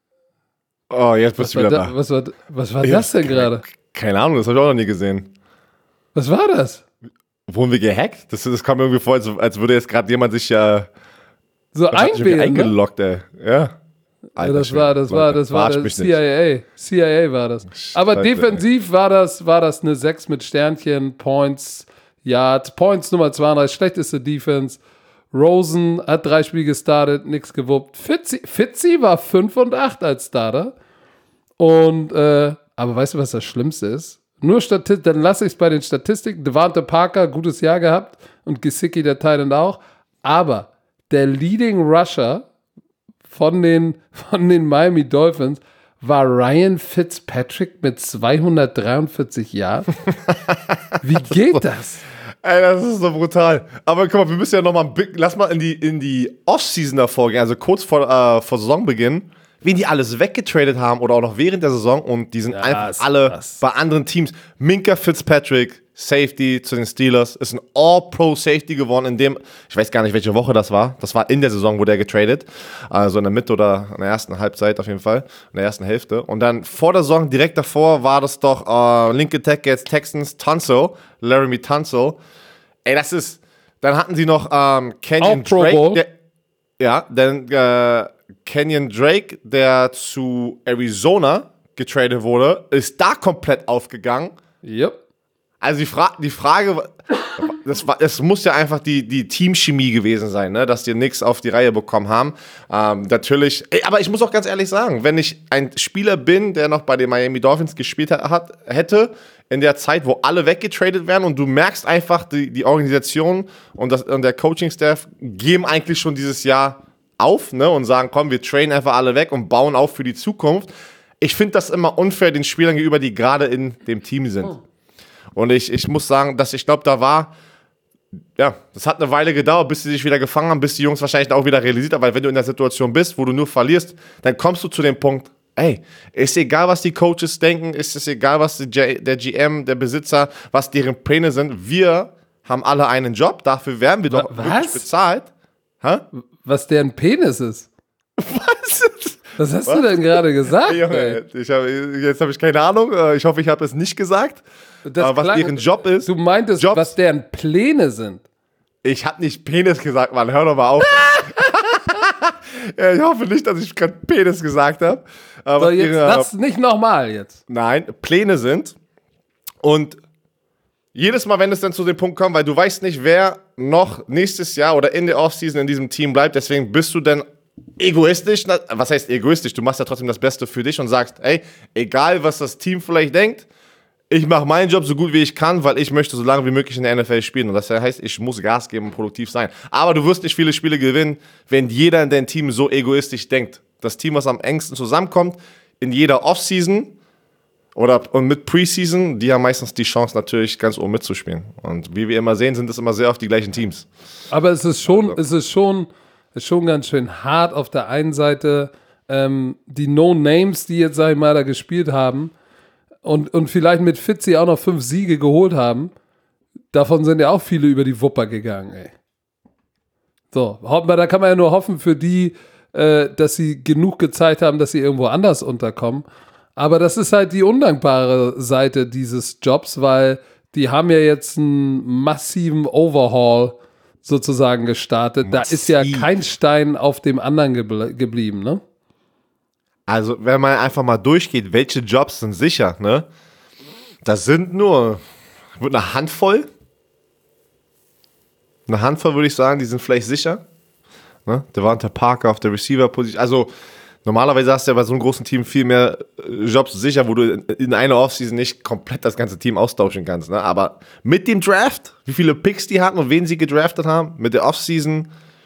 oh, jetzt bist du wieder da. da. Was war, was war das denn gerade? Keine Ahnung, das habe ich auch noch nie gesehen. Was war das? Wurden wir gehackt? Das, das kam mir irgendwie vor, als, als würde jetzt gerade jemand sich ja so einwählen, eingeloggt, ne? ey. Ja. Alter, ja, das war, das war, das war das C I A. C I A war das. Aber Scheiße, defensiv war das, war das eine sechs mit Sternchen, Points, Yards, Points Nummer zweiunddreißig, schlechteste Defense. Rosen hat drei Spiele gestartet, nichts gewuppt. Fitzy, Fitzy war fünf und acht als Starter. Und, äh, aber weißt du, was das Schlimmste ist? Nur Statistik, dann lasse ich es bei den Statistiken. Devante Parker, gutes Jahr gehabt. Und Gesicki, der Titan auch. Aber der Leading Rusher von den, von den Miami Dolphins war Ryan Fitzpatrick mit zweihundertdreiundvierzig Jahren. Wie geht das? Ey, das ist so brutal. Aber guck mal, wir müssen ja nochmal, lass mal in die, in die Off-Season davor gehen, also kurz vor, äh, vor Saisonbeginn, wen die alles weggetradet haben oder auch noch während der Saison und die sind ja, einfach alle krass. Bei anderen Teams. Minka Fitzpatrick, Safety zu den Steelers, ist ein All-Pro-Safety geworden, in dem, ich weiß gar nicht, welche Woche das war, das war in der Saison, wurde er getradet, also in der Mitte oder in der ersten Halbzeit auf jeden Fall, in der ersten Hälfte. Und dann vor der Saison, direkt davor, war das doch äh, linke Tech jetzt Texans, Tunsil, Laramie Tunsil. Ey, das ist, dann hatten sie noch ähm, Kenyon Drake, der, ja, dann äh, Kenyon Drake, der zu Arizona getradet wurde, ist da komplett aufgegangen. Yep. Also die, Fra- die Frage, das, war, das muss ja einfach die, die Teamchemie gewesen sein, ne? Dass die nichts auf die Reihe bekommen haben. Ähm, natürlich, ey, aber ich muss auch ganz ehrlich sagen, wenn ich ein Spieler bin, der noch bei den Miami Dolphins gespielt hat, hätte, in der Zeit, wo alle weggetradet werden und du merkst einfach, die, die Organisation und, das, und der Coaching-Staff geben eigentlich schon dieses Jahr auf, ne? Und sagen, komm, wir trainen einfach alle weg und bauen auf für die Zukunft. ich finde das immer unfair den Spielern gegenüber, die gerade in dem Team sind. Oh. Und ich, ich muss sagen, dass ich glaube, da war, ja, das hat eine Weile gedauert, bis sie sich wieder gefangen haben, bis die Jungs wahrscheinlich auch wieder realisiert haben, weil wenn du in der Situation bist, wo du nur verlierst, dann kommst du zu dem Punkt, ey, ist egal, was die Coaches denken, ist es egal, was der G M, der Besitzer, was deren Pläne sind, wir haben alle einen Job, dafür werden wir doch was? wirklich bezahlt. Hä? Was deren Penis ist? Was? Was hast Was? du denn gerade gesagt? Junge, ich hab, jetzt habe ich keine Ahnung. Ich hoffe, ich habe es nicht gesagt. Das aber was klang, deren Job ist. Du meintest, Jobs, was deren Pläne sind. Ich habe nicht Penis gesagt, Mann. Hör doch mal auf. Ja, ich hoffe nicht, dass ich gerade Penis gesagt habe. Aber so, jetzt das nicht nochmal jetzt. Nein, Pläne sind. Und jedes Mal, wenn es dann zu dem Punkt kommt, weil du weißt nicht, wer noch nächstes Jahr oder in der Offseason in diesem Team bleibt, deswegen bist du dann egoistisch. Was heißt egoistisch? Du machst ja trotzdem das Beste für dich und sagst, ey, egal was das Team vielleicht denkt, ich mache meinen Job so gut wie ich kann, weil ich möchte so lange wie möglich in der N F L spielen. Und das heißt, ich muss Gas geben und produktiv sein. Aber du wirst nicht viele Spiele gewinnen, wenn jeder in deinem Team so egoistisch denkt. Das Team, was am engsten zusammenkommt, in jeder Offseason oder und mit Preseason, die haben meistens die Chance natürlich ganz oben mitzuspielen. Und wie wir immer sehen, sind es immer sehr oft die gleichen Teams. Aber es ist schon, also. es ist schon, ist schon ganz schön hart auf der einen Seite, ähm, die No-Names, die jetzt, sag ich mal, da gespielt haben, Und, und vielleicht mit Fitzy auch noch fünf Siege geholt haben, davon sind ja auch viele über die Wupper gegangen, ey. So, da kann man ja nur hoffen für die, äh, dass sie genug gezeigt haben, dass sie irgendwo anders unterkommen. Aber das ist halt die undankbare Seite dieses Jobs, weil die haben ja jetzt einen massiven Overhaul sozusagen gestartet. Massiv. Da ist ja kein Stein auf dem anderen gebl- geblieben, ne? Also, wenn man einfach mal durchgeht, welche Jobs sind sicher, ne? Das sind nur eine Handvoll. Eine Handvoll, würde ich sagen, die sind vielleicht sicher. Ne? Devonta Parker auf der Receiver-Position. Also, normalerweise hast du ja bei so einem großen Team viel mehr Jobs sicher, wo du in einer Offseason nicht komplett das ganze Team austauschen kannst. Ne? Aber mit dem Draft, wie viele Picks die hatten und wen sie gedraftet haben, mit der Offseason,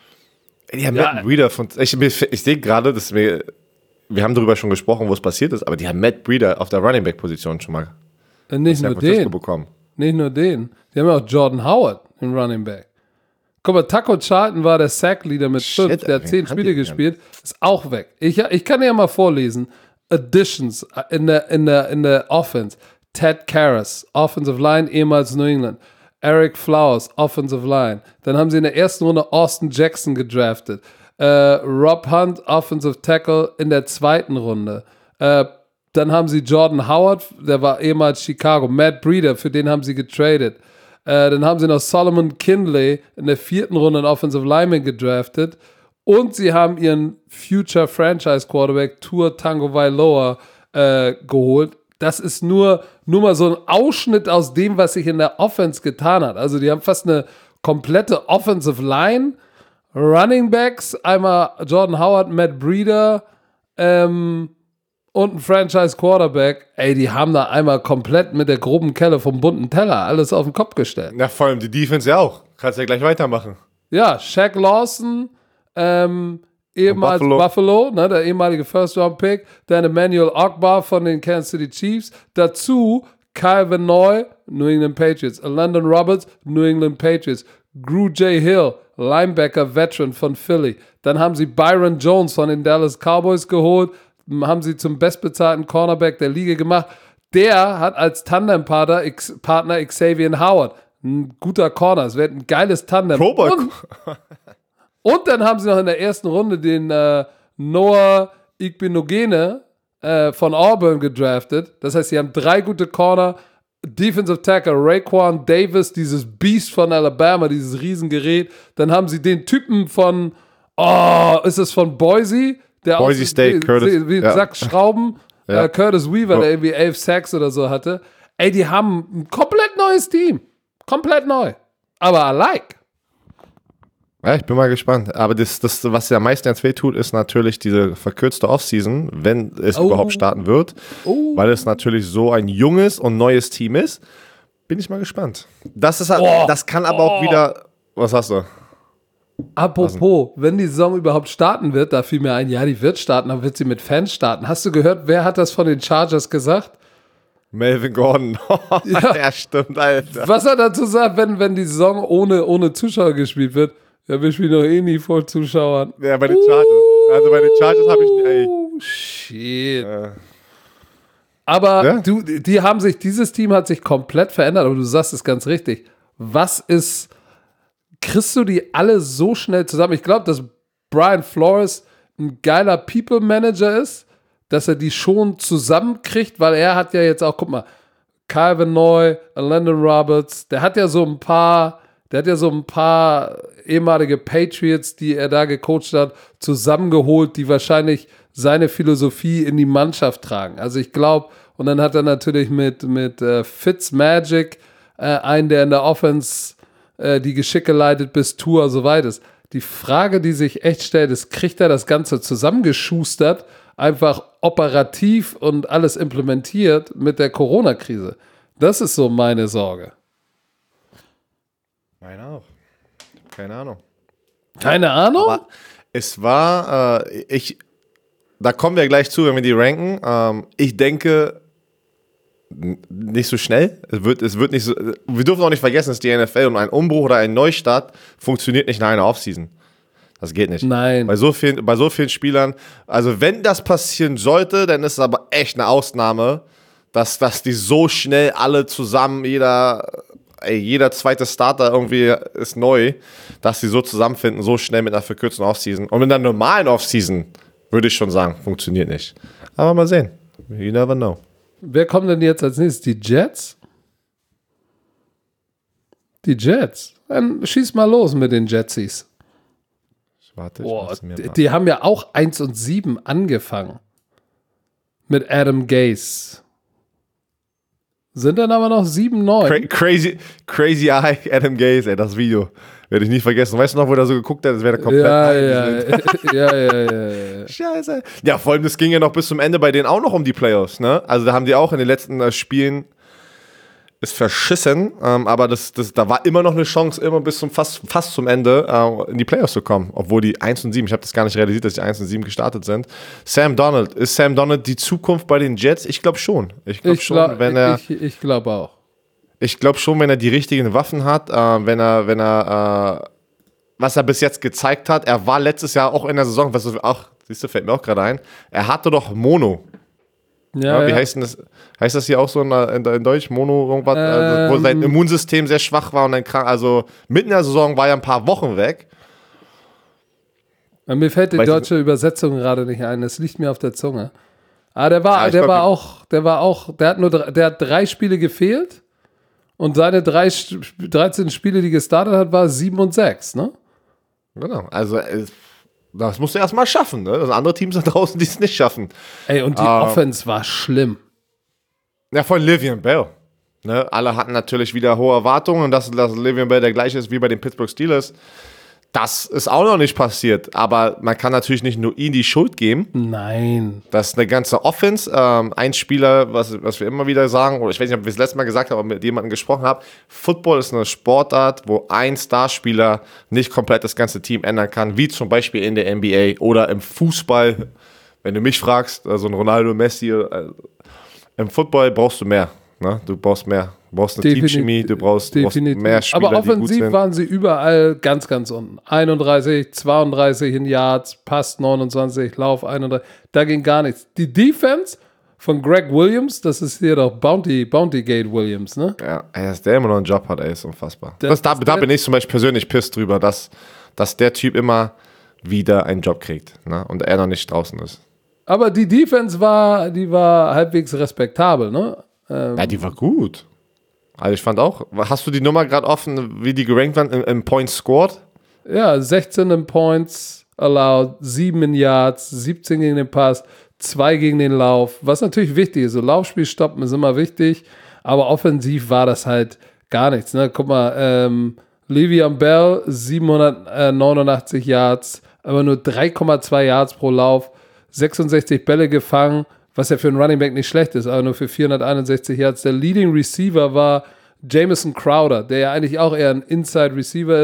die haben ja. Matt Breida von. Ich, ich sehe gerade, dass wir. Wir haben darüber schon gesprochen, wo es passiert ist, aber die haben Matt Breida auf der Running Back Position schon mal äh, nicht nur den. bekommen. Nicht nur den. Die haben ja auch Jordan Howard im Running Back. Guck mal, Taco Charlton war der Sack-Leader mit fünf, der hat zehn Spiele gespielt, ist auch weg. Ich, ich kann dir ja mal vorlesen. Additions in der, in der, in der Offense. Ted Karras, Offensive Line, ehemals New England. Eric Flowers, Offensive Line. Dann haben sie in der ersten Runde Austin Jackson gedraftet. Uh, Rob Hunt, Offensive Tackle in der zweiten Runde. Uh, dann haben sie Jordan Howard, der war ehemals Chicago. Matt Breida, für den haben sie getradet. Uh, dann haben sie noch Solomon Kindley in der vierten Runde einen Offensive Lineman gedraftet. Und sie haben ihren Future Franchise Quarterback Tua Tagovailoa uh, geholt. Das ist nur, nur mal so ein Ausschnitt aus dem, was sich in der Offense getan hat. Also die haben fast eine komplette Offensive Line. Running Backs, einmal Jordan Howard, Matt Breida ähm, und ein Franchise Quarterback. Ey, die haben da einmal komplett mit der groben Kelle vom bunten Teller alles auf den Kopf gestellt. Na, vor allem die Defense ja auch. Kannst ja gleich weitermachen. Ja, Shaq Lawson, ähm, ehemals Buffalo, Buffalo ne, der ehemalige First-Round-Pick. Dann Emmanuel Ogbah von den Kansas City Chiefs. Dazu Kyle Van Noy, New England Patriots. Landon Roberts, New England Patriots. Drew J. Hill, Linebacker, Veteran von Philly. Dann haben sie Byron Jones von den Dallas Cowboys geholt, haben sie zum bestbezahlten Cornerback der Liga gemacht. Der hat als Tandempartner Partner Xavier Howard. Ein guter Corner, es wird ein geiles Tandem. Und, und dann haben sie noch in der ersten Runde den äh, Noah Igbinogene äh, von Auburn gedraftet. Das heißt, sie haben drei gute Corner. Defensive Tackle Raekwon Davis, dieses Beast von Alabama, dieses Riesengerät. Dann haben sie den Typen von, oh, ist es von Boise? Der Boise State, wie, Curtis. Wie ein ja. Sack Schrauben. ja. äh, Curtis Weaver, oh. der irgendwie elf Sacks oder so hatte. Ey, die haben ein komplett neues Team. Komplett neu. Aber I like. Ja, ich bin mal gespannt. Aber das, das was ja am meisten jetzt wehtut, ist natürlich diese verkürzte Offseason, wenn es oh. überhaupt starten wird. Oh. Weil es natürlich so ein junges und neues Team ist. Bin ich mal gespannt. Das, ist halt, oh. das kann aber oh. auch wieder... Was hast du? Apropos, wenn die Saison überhaupt starten wird, da fiel mir ein, ja, die wird starten, dann wird sie mit Fans starten. Hast du gehört, wer hat das von den Chargers gesagt? Melvin Gordon. Ja. Ja, stimmt, Alter. Was er dazu sagt, wenn, wenn die Saison ohne, ohne Zuschauer gespielt wird? Ja, wir spielen doch eh nie vor Zuschauern. Ja, bei den Chargers. Also bei den Chargers habe ich, ey. Oh, shit. Äh, Aber Ja? du, die haben sich, dieses Team hat sich komplett verändert, aber du sagst es ganz richtig. Was ist, kriegst du die alle so schnell zusammen? Ich glaube, dass Brian Flores ein geiler People Manager ist, dass er die schon zusammenkriegt, weil er hat ja jetzt auch, guck mal, Calvin Neu, Landon Roberts, der hat ja so ein paar, der hat ja so ein paar ehemalige Patriots, die er da gecoacht hat, zusammengeholt, die wahrscheinlich seine Philosophie in die Mannschaft tragen. Also ich glaube, und dann hat er natürlich mit, mit äh, Fitzmagic äh, einen, der in der Offense äh, die Geschicke leitet, bis Tour so weit ist. Die Frage, die sich echt stellt, ist, kriegt er das Ganze zusammengeschustert, einfach operativ und alles implementiert mit der Corona-Krise? Das ist so meine Sorge. Meine auch. Keine Ahnung. Keine Ahnung? Aber es war, äh, ich, da kommen wir gleich zu, wenn wir die ranken. Ähm, ich denke, n- nicht so schnell. Es wird, es wird nicht so, wir dürfen auch nicht vergessen, dass die N F L und ein Umbruch oder ein Neustart funktioniert nicht nach einer Offseason. Das geht nicht. Nein. Bei so vielen, bei so vielen Spielern, also wenn das passieren sollte, dann ist es aber echt eine Ausnahme, dass, dass die so schnell alle zusammen, jeder, ey, jeder zweite Starter irgendwie ist neu, dass sie so zusammenfinden, so schnell mit einer verkürzten Offseason. Und mit einer normalen Offseason würde ich schon sagen, funktioniert nicht. Aber mal sehen. You never know. Wer kommt denn jetzt als nächstes? Die Jets? Die Jets. Dann schieß mal los mit den Jetsies. Warte, ich Boah, mach's mir die, mal. die haben ja auch eins und sieben angefangen. Mit Adam Gase. Sind dann aber noch sieben neun. Cra- Crazy, crazy Eye, Adam Gase, ey, das Video. Werde ich nie vergessen. Weißt du noch, wo der so geguckt hat, das wäre komplett Ja, high ja, gewesen. ja, ja, ja, ja. Scheiße. Ja, vor allem, das ging ja noch bis zum Ende bei denen auch noch um die Playoffs, ne? Also da haben die auch in den letzten äh, Spielen ist verschissen, ähm, aber das, das, da war immer noch eine Chance, immer bis zum fast, fast zum Ende äh, in die Playoffs zu kommen, obwohl die eins und sieben, ich habe das gar nicht realisiert, dass die eins und sieben gestartet sind. Sam Donald, ist Sam Donald die Zukunft bei den Jets? Ich glaube schon. Ich glaube Ich schon, glaube wenn er ich, ich glaub auch. Ich glaube schon, wenn er die richtigen Waffen hat, äh, wenn er, wenn er, äh, was er bis jetzt gezeigt hat, er war letztes Jahr auch in der Saison, was auch, siehst du, fällt mir auch gerade ein, er hatte doch Mono. Ja, Ja, wie ja. heißt denn das? Heißt das hier auch so in, in, in Deutsch? Mono, irgendwas, Ähm. also, wo sein Immunsystem sehr schwach war und dann krank, also mitten in der Saison war er ein paar Wochen weg. Mir fällt die Weißt du- deutsche Übersetzung gerade nicht ein. Das liegt mir auf der Zunge. Ah, der war, Ja, ich der glaub, war die- auch, der war auch, der hat nur, drei- der hat drei Spiele gefehlt und seine drei, St- dreizehn Spiele, die gestartet hat, war sieben und sechs, ne? Genau, also äh, das musst du erstmal schaffen, ne? Das sind andere Teams da draußen, die es nicht schaffen. Ey, und die Ah. Offense war schlimm. Ja, von Le'Veon Bell. Ne? Alle hatten natürlich wieder hohe Erwartungen und dass, dass Le'Veon Bell der gleiche ist wie bei den Pittsburgh Steelers. Das ist auch noch nicht passiert, aber man kann natürlich nicht nur ihm die Schuld geben. Nein. Das ist eine ganze Offense. Ähm, ein Spieler, was, was wir immer wieder sagen, oder ich weiß nicht, ob wir es letztes Mal gesagt haben, aber mit jemandem gesprochen haben, Football ist eine Sportart, wo ein Starspieler nicht komplett das ganze Team ändern kann, wie zum Beispiel in der N B A oder im Fußball. Wenn du mich fragst, also ein Ronaldo, Messi, äh, im Football brauchst du mehr. Ne? Du brauchst mehr. Du brauchst eine Definitiv- Teamchemie, du brauchst, du brauchst Definitiv. mehr Spieler, Aber die gut offensiv sind. waren sie überall ganz, ganz unten. einunddreißig, zweiunddreißig in Yards, Pass neunundzwanzig, Lauf einunddreißig. Da ging gar nichts. Die Defense von Greg Williams, das ist hier doch Bounty, Bounty Gate Williams, ne? Ja, ey, dass der immer noch einen Job hat, ey, ist unfassbar. Der- Das, da, das- da bin ich zum Beispiel persönlich pisst drüber, dass, dass der Typ immer wieder einen Job kriegt, ne? Und er noch nicht draußen ist. Aber die Defense war, die war halbwegs respektabel, ne? Ähm, Ja, die war gut. Also ich fand auch, hast du die Nummer gerade offen, wie die gerankt waren im, im Points scored? ja, sechzehn in Points allowed, sieben in Yards, siebzehn gegen den Pass, zwei gegen den Lauf, was natürlich wichtig ist. So Laufspiel stoppen ist immer wichtig, aber offensiv war das halt gar nichts. Ne? Guck mal, ähm, Le'Veon Bell, siebenhundertneunundachtzig Yards, aber nur drei Komma zwei Yards pro Lauf, sechsundsechzig Bälle gefangen, was ja für einen Running Back nicht schlecht ist, aber nur für vierhunderteinundsechzig Yards. Der Leading Receiver war Jamison Crowder, der ja eigentlich auch eher ein Inside Receiver ist.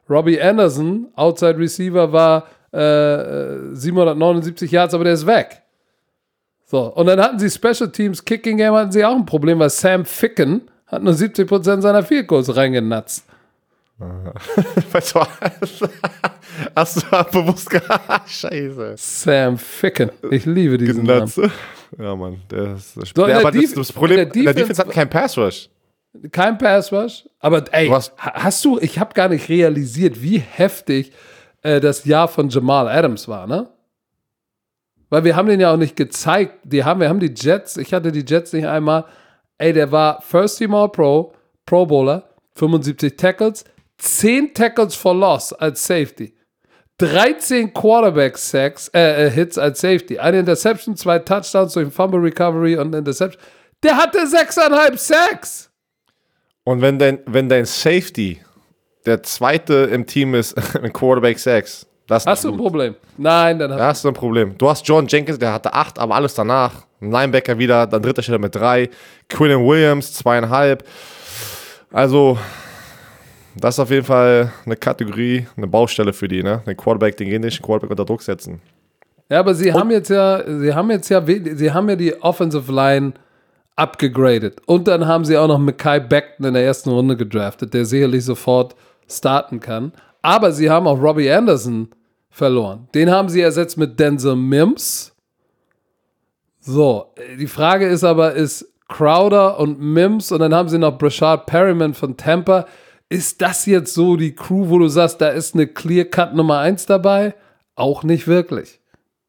Robbie Anderson, Outside Receiver, war äh, siebenhundertneunundsiebzig Yards, aber der ist weg. So, und dann hatten sie Special Teams, Kicking Game hatten sie auch ein Problem, weil Sam Ficken hat nur siebzig Prozent seiner Field Goals reingenatzt. Weißt du, hast du bewusst gehabt? Scheiße. Sam Ficken. Ich liebe diesen Genatzt. Namen. Ja, Mann. Der ist, das, So, in ja, der aber das, Def- das Problem, in der der Defense, Defense hat keinen Pass Rush. Kein Pass Rush. Aber ey, Du hast- ha- hast du, ich habe gar nicht realisiert, wie heftig äh, das Jahr von Jamal Adams war, ne? Weil wir haben den ja auch nicht gezeigt. Die haben, wir haben die Jets, ich hatte die Jets nicht einmal. Ey, der war First Team All-Pro, Pro Bowler, fünfundsiebzig Tackles, zehn Tackles for Loss als Safety, dreizehn Quarterback-Sacks, äh, äh, Hits als Safety, eine Interception, zwei Touchdowns durch Fumble Recovery und eine Interception. Der hatte sechseinhalb Sacks. Und wenn dein, wenn dein Safety der zweite im Team ist, ein Quarterback sechs, das ist Hast du ein Problem? Nein, dann hast Da hast du ein Problem. Du hast John Jenkins, der hatte acht, aber alles danach. Ein Linebacker wieder, dann dritter Stelle mit drei. Quinnen Williams, zweieinhalb. Also, das ist auf jeden Fall eine Kategorie, eine Baustelle für die, ne? Den Quarterback, den genetischen Quarterback unter Druck setzen. Ja, aber sie haben jetzt ja, sie haben jetzt ja, sie haben ja die Offensive Line abgegradet. Und dann haben sie auch noch Mekhi Becton in der ersten Runde gedraftet, der sicherlich sofort starten kann. Aber sie haben auch Robbie Anderson verloren. Den haben sie ersetzt mit Denzel Mims. So, die Frage ist aber, ist Crowder und Mims und dann haben sie noch Brashard Perryman von Tampa. Ist das jetzt so die Crew, wo du sagst, da ist eine Clear-Cut Nummer eins dabei? Auch nicht wirklich.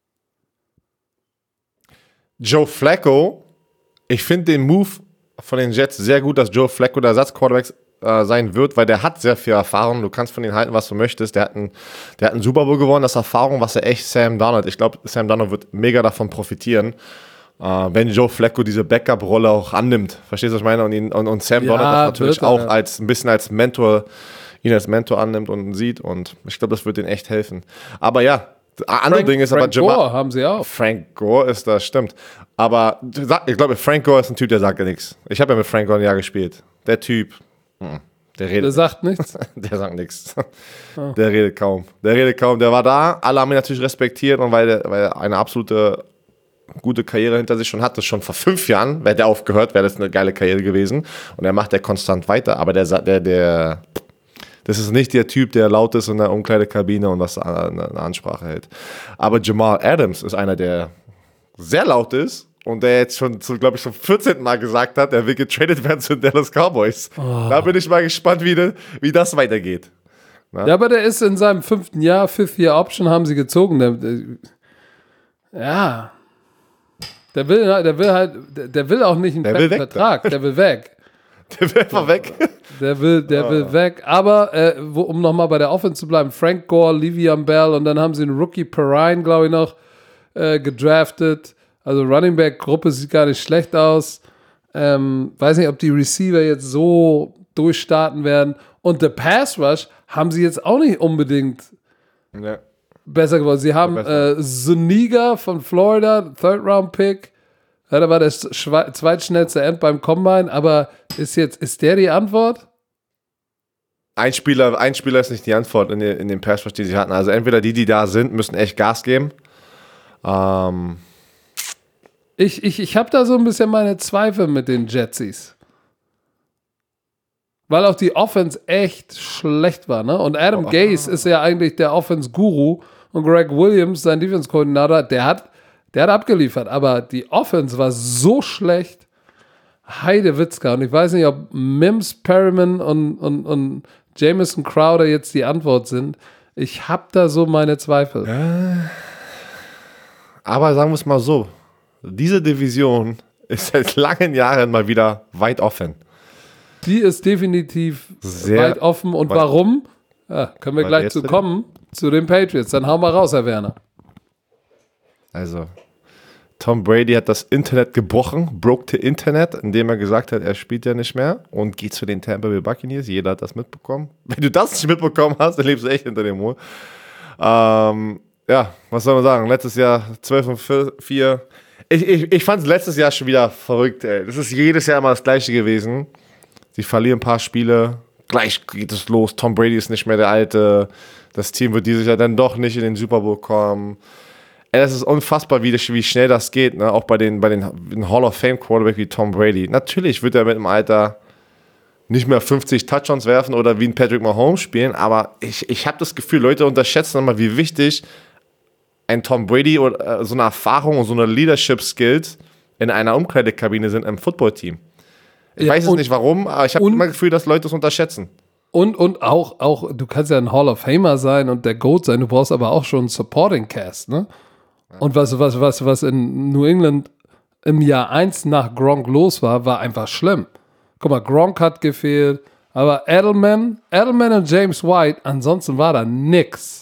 Joe Flacco, ich finde den Move von den Jets sehr gut, dass Joe Flacco der Ersatzquarterback äh, sein wird, weil der hat sehr viel Erfahrung. Du kannst von ihm halten, was du möchtest. Der hat einen, der hat einen Super Bowl gewonnen, das ist Erfahrung, was er echt Sam Darnold. Ich glaube, Sam Darnold wird mega davon profitieren, äh, wenn Joe Flacco diese Backup-Rolle auch annimmt. Verstehst du, was ich meine? Und, ihn, und, und Sam Ja, Darnold das natürlich wird er, auch ja. als ein bisschen als Mentor, ihn als Mentor annimmt und sieht. Und ich glaube, das wird denen echt helfen. Aber ja, andere Ding ist aber Frank Jamal. Gore haben sie auch. Frank Gore ist das, stimmt. Aber ich glaube, Frank Gore ist ein Typ, der sagt ja nichts. Ich habe ja mit Frank Gore ein Jahr gespielt. Der Typ, hm, der redet. Der sagt nichts. Der sagt nichts. Der redet kaum. Der redet kaum. Der war da. Alle haben ihn natürlich respektiert und weil, der, weil er eine absolute gute Karriere hinter sich schon hatte, schon vor fünf Jahren, wäre der aufgehört, wäre das eine geile Karriere gewesen. Und er macht ja konstant weiter. Aber der, der, der, das ist nicht der Typ, der laut ist in der Umkleidekabine und was eine Ansprache hält. Aber Jamal Adams ist einer, der sehr laut ist und der jetzt schon, glaube ich, zum vierzehnten Mal gesagt hat, er will getradet werden zu den Dallas Cowboys. Oh. Da bin ich mal gespannt, wie, de, wie das weitergeht. Na? Ja, aber der ist in seinem fünften Jahr, Fifth-Year-Option haben sie gezogen. Der, der, ja, der will, der will halt, der, der will auch nicht einen fetten Vertrag, der will weg. Der will einfach weg. Der will, der oh. will weg. Aber, äh, wo, um nochmal bei der Offense zu bleiben, Frank Gore, Le'Veon Bell und dann haben sie einen Rookie Perrine, glaube ich, noch äh, gedraftet. Also Running Back Gruppe sieht gar nicht schlecht aus. Ähm, weiß nicht, ob die Receiver jetzt so durchstarten werden. Und der Pass Rush haben sie jetzt auch nicht unbedingt ja. besser geworden. Sie haben äh, Zuniga von Florida, Third Round Pick. Ja, da war der schwa- zweitschnellste End beim Combine, aber ist jetzt, ist der die Antwort? Ein Spieler, ein Spieler ist nicht die Antwort in, den, in den Pass Rush, die sie hatten. Also entweder die, die da sind, müssen echt Gas geben. Ähm. Ich, ich, ich habe da so ein bisschen meine Zweifel mit den Jetsies. Weil auch die Offense echt schlecht war, ne? Und Adam oh. Gase ist ja eigentlich der Offense-Guru und Greg Williams, sein Defense-Koordinator, der hat Der hat abgeliefert, aber die Offense war so schlecht. Heidewitzka. Und ich weiß nicht, ob Mims, Perryman und, und, und Jamison Crowder jetzt die Antwort sind. Ich habe da so meine Zweifel. Ja. Aber sagen wir es mal so. Diese Division ist seit langen Jahren mal wieder weit offen. Die ist definitiv Sehr weit offen. Und warum? Ja, können wir gleich zu kommen. Zu den Patriots. Dann hau mal raus, Herr Werner. Also, Tom Brady hat das Internet gebrochen, broke the Internet, indem er gesagt hat, er spielt ja nicht mehr und geht zu den Tampa Bay Buccaneers. Jeder hat das mitbekommen. Wenn du das nicht mitbekommen hast, dann lebst du echt hinter dem Mond. Ähm, ja, was soll man sagen? Letztes Jahr zwölf und vier. Ich, ich, ich fand es letztes Jahr schon wieder verrückt, ey. Das ist jedes Jahr immer das Gleiche gewesen. Sie verlieren ein paar Spiele, gleich geht es los, Tom Brady ist nicht mehr der Alte, das Team wird dieses Jahr dann doch nicht in den Super Bowl kommen. Ey, das ist unfassbar, wie, wie schnell das geht, ne? Auch bei den, bei den Hall of Fame Quarterback wie Tom Brady. Natürlich wird er mit dem Alter nicht mehr fünfzig Touchdowns werfen oder wie ein Patrick Mahomes spielen, aber ich, ich habe das Gefühl, Leute unterschätzen immer, wie wichtig ein Tom Brady oder so eine Erfahrung und so eine Leadership Skills in einer Umkleidekabine sind im Footballteam. Ich ja, weiß es nicht warum, aber ich habe immer das Gefühl, dass Leute es unterschätzen. Und, und auch, auch, du kannst ja ein Hall of Famer sein und der GOAT sein, du brauchst aber auch schon einen Supporting Cast, ne? Und was, was, was, was in New England im Jahr eins nach Gronk los war, war einfach schlimm. Guck mal, Gronk hat gefehlt, aber Edelman, Edelman und James White, ansonsten war da nix.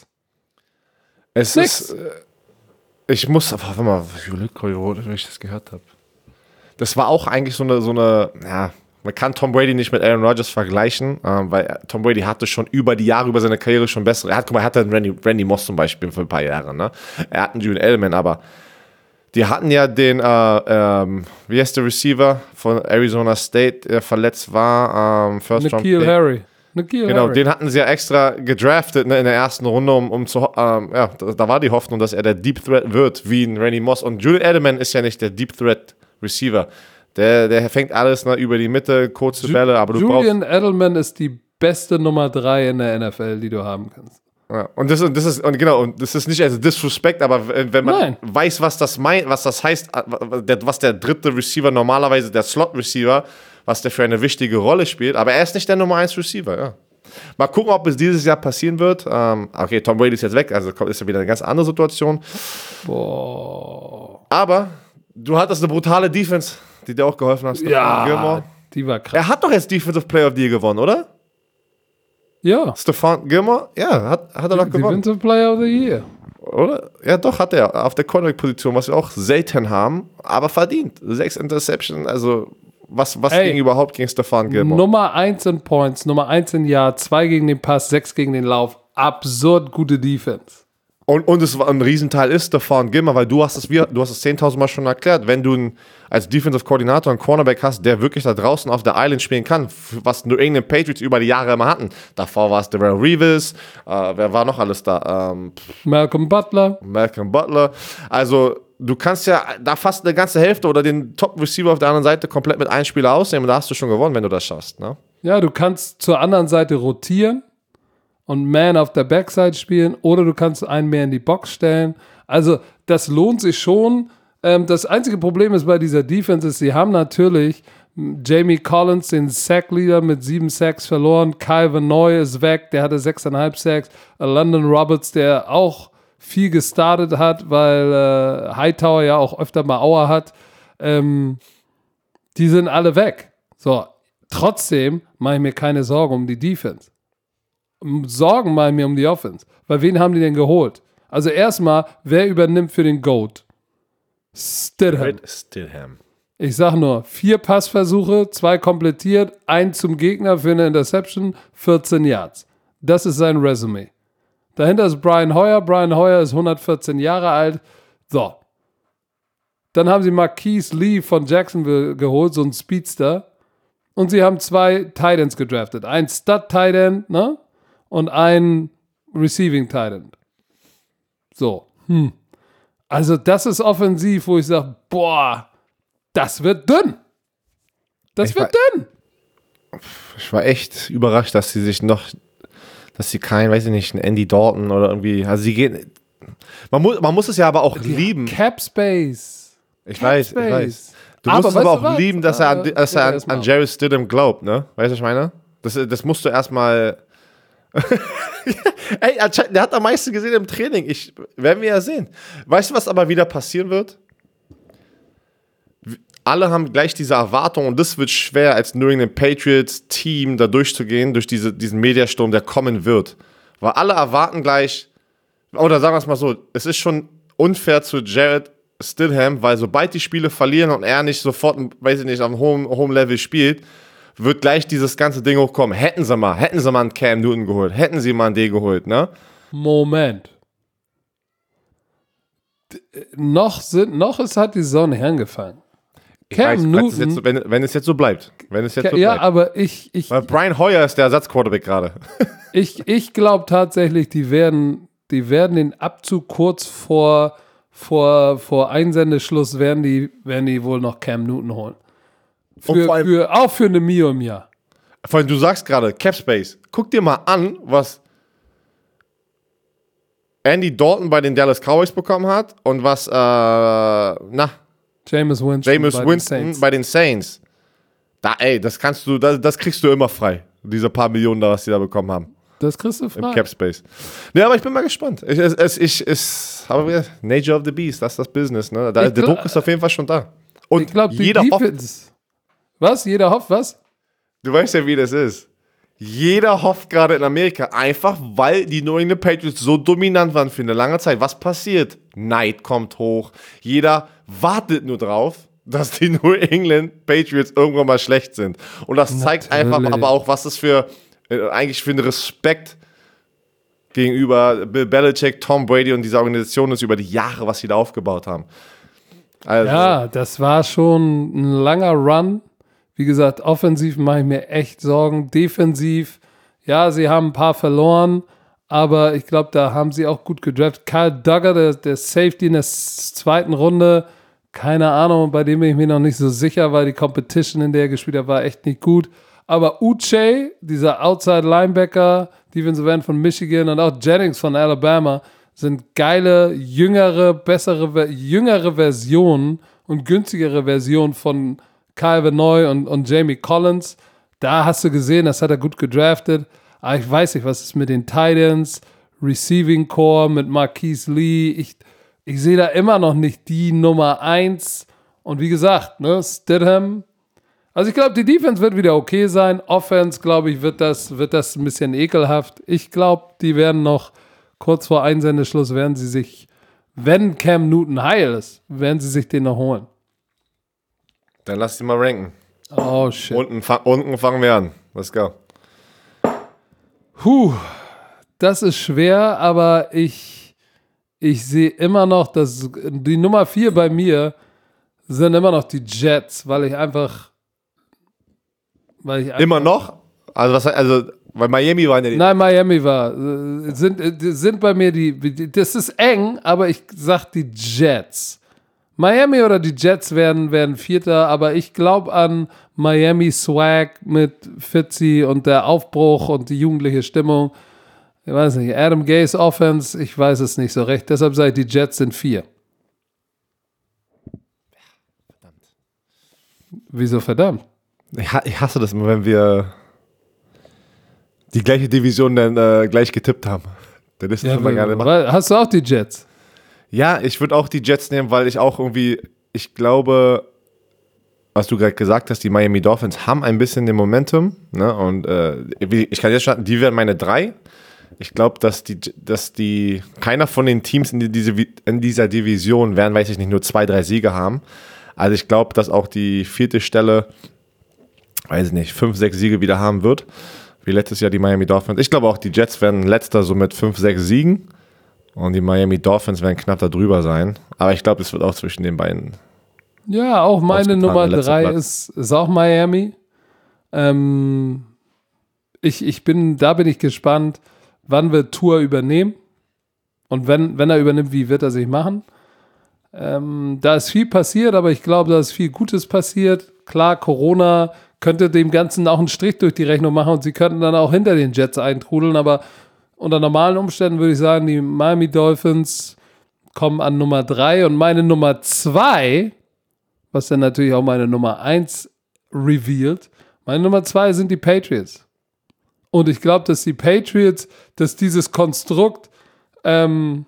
Es nix. ist, ich muss, warte mal, wie ich das gehört habe. Das war auch eigentlich so eine, so eine, ja, man kann Tom Brady nicht mit Aaron Rodgers vergleichen, ähm, weil Tom Brady hatte schon über die Jahre, über seine Karriere schon bessere. Er hat, guck mal, er hatte einen Randy, Randy Moss zum Beispiel für ein paar Jahre, ne? Er hat einen Julian Edelman, aber die hatten ja den, äh, ähm, wie heißt der Receiver von Arizona State, der verletzt war, ähm, First Round. N'Keal Harry. N'Keal Genau, Harry. den hatten sie ja extra gedraftet, ne, in der ersten Runde, um, um zu, ähm, ja, da, da war die Hoffnung, dass er der Deep Threat wird, wie ein Randy Moss. Und Julian Edelman ist ja nicht der Deep Threat Receiver. Der, der fängt alles ne, über die Mitte, kurze Bälle, aber du Julian brauchst... Edelman ist die beste Nummer drei in der N F L, die du haben kannst. Ja, und das, das ist, und genau, und das ist nicht als Disrespect, aber wenn man Nein. weiß, was das meint, was das heißt, was der dritte Receiver normalerweise, der Slot-Receiver, was der für eine wichtige Rolle spielt, aber er ist nicht der Nummer eins Receiver, ja. Mal gucken, ob es dieses Jahr passieren wird. Ähm, okay, Tom Brady ist jetzt weg, also ist ja wieder eine ganz andere Situation. Boah. Aber du hattest eine brutale Defense, die dir auch geholfen hat. Ja, Gilmore. Die war krass. Er hat doch jetzt Defensive Player of the Year gewonnen, oder? Ja. Stephon Gilmore? Ja, hat, hat er doch gewonnen. Defensive Player of the Year. Oder? Ja, doch, hat er. Auf der Cornerback-Position, was wir auch selten haben, aber verdient. Sechs Interceptions, also was, was Ey, ging überhaupt gegen Stephon Gilmore? Nummer eins in Points, Nummer eins in Yard, zwei gegen den Pass, sechs gegen den Lauf. Absurd gute Defense. Und, und es war ein Riesenteil ist Stephon Gilmore, weil du hast es, wir, du hast es zehntausend Mal schon erklärt, wenn du ein, als Defensive Koordinator einen Cornerback hast, der wirklich da draußen auf der Island spielen kann, was New England Patriots über die Jahre immer hatten. Davor war es Darrelle Revis, äh, wer war noch alles da? Ähm, Malcolm Butler. Malcolm Butler. Also du kannst ja da fast eine ganze Hälfte oder den Top-Receiver auf der anderen Seite komplett mit einem Spieler ausnehmen und da hast du schon gewonnen, wenn du das schaffst. Ne? Ja, du kannst zur anderen Seite rotieren und Man auf der Backside spielen oder du kannst einen mehr in die Box stellen. Also das lohnt sich schon. Ähm, das einzige Problem ist bei dieser Defense ist, sie haben natürlich Jamie Collins, den Sack-Leader, mit sieben Sacks verloren. Kyle Van Noy ist weg, der hatte sechseinhalb Sacks. London Roberts, der auch viel gestartet hat, weil äh, Hightower ja auch öfter mal Auer hat. Ähm, die sind alle weg. So, trotzdem mache ich mir keine Sorgen um die Defense. Sorgen mache ich mir um die Offense. Weil wen haben die denn geholt? Also erstmal, wer übernimmt für den GOAT? Stidham. Stidham. Ich sag nur, vier Passversuche, zwei komplettiert, ein zum Gegner für eine Interception, vierzehn Yards. Das ist sein Resümee. Dahinter ist Brian Hoyer. Brian Hoyer ist hundertvierzehn Jahre alt. So. Dann haben sie Marquise Lee von Jacksonville geholt, so ein Speedster. Und sie haben zwei Tight Ends gedraftet. Ein Stud-Tight End, ne? Und ein Receiving-Tight End. So. Hm. Also das ist offensiv, wo ich sage, boah, das wird dünn. Das ich wird war, dünn. Ich war echt überrascht, dass sie sich noch, dass sie kein, weiß ich nicht, ein Andy Dalton oder irgendwie, also sie gehen, man muss, man muss es ja aber auch Die lieben. Cap Space. Ich Cap weiß, Space. ich weiß. Du Aber musst es weißt aber du auch was? lieben, dass er an, Äh, dass er erst an, mal an auf. Jarrett Stidham glaubt, ne? Weißt du, was ich meine? Das, das musst du erstmal. Ey, der hat am meisten gesehen im Training. Ich, werden wir ja sehen. Weißt du, was aber wieder passieren wird? Alle haben gleich diese Erwartung und das wird schwer, als New England Patriots Team da durchzugehen, durch diese, diesen Mediasturm, der kommen wird. Weil alle erwarten gleich, oder sagen wir es mal so, es ist schon unfair zu Jarrett Stidham, weil sobald die Spiele verlieren und er nicht sofort, weiß ich nicht, auf einem hohen, hohen Level spielt, wird gleich dieses ganze Ding hochkommen. Hätten sie mal, hätten sie mal einen Cam Newton geholt, hätten sie mal einen D geholt, ne? Moment. D- noch, sind, noch ist, hat die Sonne angefangen. Ich Cam weiß, Newton. Jetzt, wenn, wenn es jetzt so bleibt. Wenn es jetzt so ja, bleibt. aber ich. ich Weil Brian Hoyer ist der Ersatzquarterback gerade. ich ich glaube tatsächlich, die werden, die werden den Abzug kurz vor, vor, vor Einsendeschluss werden die, werden die wohl noch Cam Newton holen. Für, vor allem- für, auch für eine Mio im Jahr. Vor allem, du sagst gerade, Cap Space. Guck dir mal an, was Andy Dalton bei den Dallas Cowboys bekommen hat und was, äh, na, Jameis Winston, Jameis bei, Winston den Saints. bei den Saints. Da, ey, das kannst du, das, das kriegst du immer frei. Diese paar Millionen da, was die da bekommen haben. Das kriegst du Im frei. Cap Space. Ne, aber ich bin mal gespannt. Ich, es, es, ich, es, aber wir, Nature of the Beast, das ist das Business, ne? Da, Ich der glaub- Druck ist auf jeden Fall schon da. Und Ich glaube, die jeder hofft, Defense. Was? Jeder hofft, was? du weißt ja, wie das ist. Jeder hofft gerade in Amerika, einfach weil die New England Patriots so dominant waren für eine lange Zeit. Was passiert? Neid kommt hoch. Jeder wartet nur drauf, dass die New England Patriots irgendwann mal schlecht sind. Und das zeigt Natürlich. einfach aber auch, was das für äh, eigentlich für einen Respekt gegenüber Bill Belichick, Tom Brady und dieser Organisation ist über die Jahre, was sie da aufgebaut haben. Also, Ja, das war schon ein langer Run. Wie gesagt, offensiv mache ich mir echt Sorgen. Defensiv, ja, sie haben ein paar verloren, aber ich glaube, da haben sie auch gut gedraftet. Kyle Duggar, der, der Safety in der s- zweiten Runde, keine Ahnung, bei dem bin ich mir noch nicht so sicher, weil die Competition, in der er gespielt hat, war echt nicht gut. Aber Uche, dieser Outside Linebacker, Defensive End von Michigan und auch Jennings von Alabama, sind geile, jüngere, bessere, Ver- jüngere Versionen und günstigere Versionen von Kyle Vanoy und, und Jamie Collins. Da hast du gesehen, das hat er gut gedraftet. Aber ich weiß nicht, was ist mit den Titans, Receiving Core mit Marquise Lee. Ich, ich sehe da immer noch nicht die Nummer eins. Und wie gesagt, ne, Stidham. Also ich glaube, die Defense wird wieder okay sein. Offense, glaube ich, wird das, wird das ein bisschen ekelhaft. Ich glaube, die werden noch kurz vor Einsendeschluss, werden sie sich, wenn Cam Newton heil ist, werden sie sich den noch holen. dann lass die mal ranken. Oh, shit. Unten, fa- unten fangen wir an. Let's go. Puh, das ist schwer, aber ich, ich sehe immer noch, dass die Nummer vier bei mir sind immer noch die Jets, weil ich einfach, weil ich einfach Immer noch? Also, was, also weil Miami waren ja die. Nein, Miami war. äh, Sind, äh, sind bei mir die, die. Das ist eng, aber ich sag die Jets. Miami oder die Jets werden, werden Vierter, aber ich glaube an Miami Swag mit Fitzy und der Aufbruch und die jugendliche Stimmung. Ich weiß nicht, Adam Gase Offense, ich weiß es nicht so recht. Deshalb sage ich, die Jets sind vier. Wieso verdammt? Ich, ha- ich hasse das immer, wenn wir die gleiche Division dann äh, gleich getippt haben. Das ist Ja, immer gerne machen. weil- hast du auch die Jets? Ja, ich würde auch die Jets nehmen, weil ich auch irgendwie, ich glaube, was du gerade gesagt hast, die Miami Dolphins haben ein bisschen den Momentum. Ne? Und äh, wie- ich kann jetzt starten, die werden meine drei. Ich glaube, dass die, dass die, keiner von den Teams in, die, diese, in dieser Division werden, weiß ich nicht, nur zwei, drei Siege haben. Also ich glaube, dass auch die vierte Stelle, weiß ich nicht, fünf, sechs Siege wieder haben wird. Wie letztes Jahr die Miami Dolphins. Ich glaube auch, die Jets werden letzter so mit fünf, sechs Siegen. Und die Miami Dolphins werden knapp da drüber sein. Aber ich glaube, es wird auch zwischen den beiden. Ja, auch meine Ausgetragen, Nummer letzter drei Platz. ist, ist auch Miami. Ähm, ich, ich bin, da bin ich gespannt, wann wird Tour übernehmen. Und wenn, wenn er übernimmt, wie wird er sich machen? Ähm, da ist viel passiert, aber ich glaube, da ist viel Gutes passiert. Klar, Corona könnte dem Ganzen auch einen Strich durch die Rechnung machen und sie könnten dann auch hinter den Jets eintrudeln, aber unter normalen Umständen würde ich sagen, die Miami Dolphins kommen an Nummer drei und meine Nummer zwei, was dann natürlich auch meine Nummer eins revealed, meine Nummer zwei sind die Patriots. Und ich glaube, dass die Patriots, dass dieses Konstrukt ähm,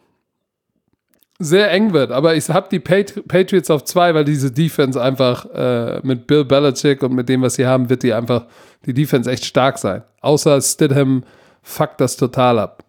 sehr eng wird. Aber ich habe die Patri- Patriots auf zwei, weil diese Defense einfach äh, mit Bill Belichick und mit dem, was sie haben, wird die einfach, die Defense echt stark sein. Außer Stidham fuckt das total ab.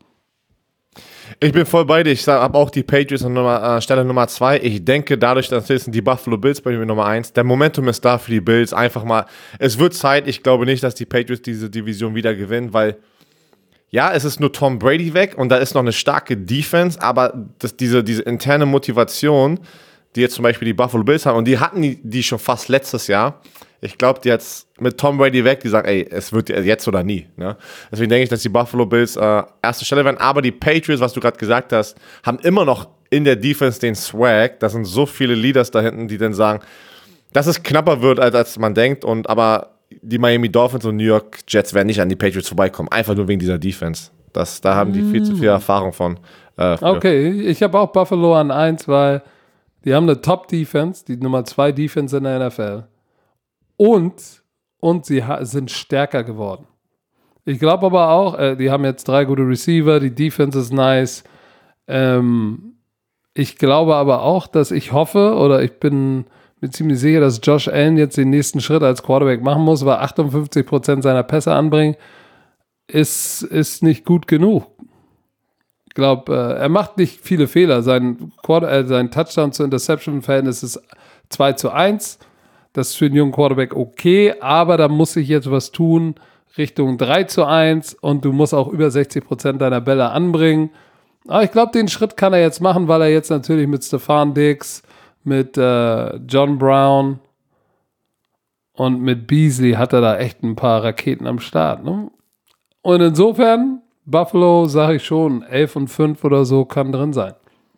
Ich bin voll bei dir. Ich habe auch die Patriots an Nummer, äh, Stelle Nummer zwei. Ich denke, dadurch, dass jetzt sind die Buffalo Bills bei mir Nummer eins. Der Momentum ist da für die Bills. Einfach mal, es wird Zeit. Ich glaube nicht, dass die Patriots diese Division wieder gewinnen, weil ja, es ist nur Tom Brady weg und da ist noch eine starke Defense, aber das, diese, diese interne Motivation, die jetzt zum Beispiel die Buffalo Bills haben, und die hatten die, die schon fast letztes Jahr. Ich glaube, die jetzt mit Tom Brady weg, die sagen, ey, es wird jetzt oder nie. Ne? Deswegen denke ich, dass die Buffalo Bills äh, erste Stelle werden. Aber die Patriots, was du gerade gesagt hast, haben immer noch in der Defense den Swag. Da sind so viele Leaders da hinten, die dann sagen, dass es knapper wird, als, als man denkt. Und aber die Miami Dolphins und New York Jets werden nicht an die Patriots vorbeikommen. Einfach nur wegen dieser Defense. Das, da haben die viel zu viel Erfahrung von. Äh, okay, ich habe auch Buffalo an eins, weil die haben eine Top-Defense, die Nummer zwei Defense in der N F L. Und, und sie ha- sind stärker geworden. Ich glaube aber auch, äh, die haben jetzt drei gute Receiver, die Defense ist nice. Ähm, ich glaube aber auch, dass ich hoffe, oder ich bin mir ziemlich sicher, dass Josh Allen jetzt den nächsten Schritt als Quarterback machen muss, weil achtundfünfzig Prozent seiner Pässe anbringen, ist, ist nicht gut genug. Ich glaube, äh, er macht nicht viele Fehler. Sein, Quarter- äh, sein Touchdown zu Interception-Verhältnis ist zwei zu eins. Das ist für einen jungen Quarterback okay, aber da muss sich jetzt was tun Richtung drei zu eins und du musst auch über sechzig Prozent deiner Bälle anbringen. Aber ich glaube, den Schritt kann er jetzt machen, weil er jetzt natürlich mit Stefan Diggs, mit äh, John Brown und mit Beasley hat er da echt ein paar Raketen am Start. Ne? Und insofern, Buffalo, sage ich schon, elf und fünf oder so kann drin sein.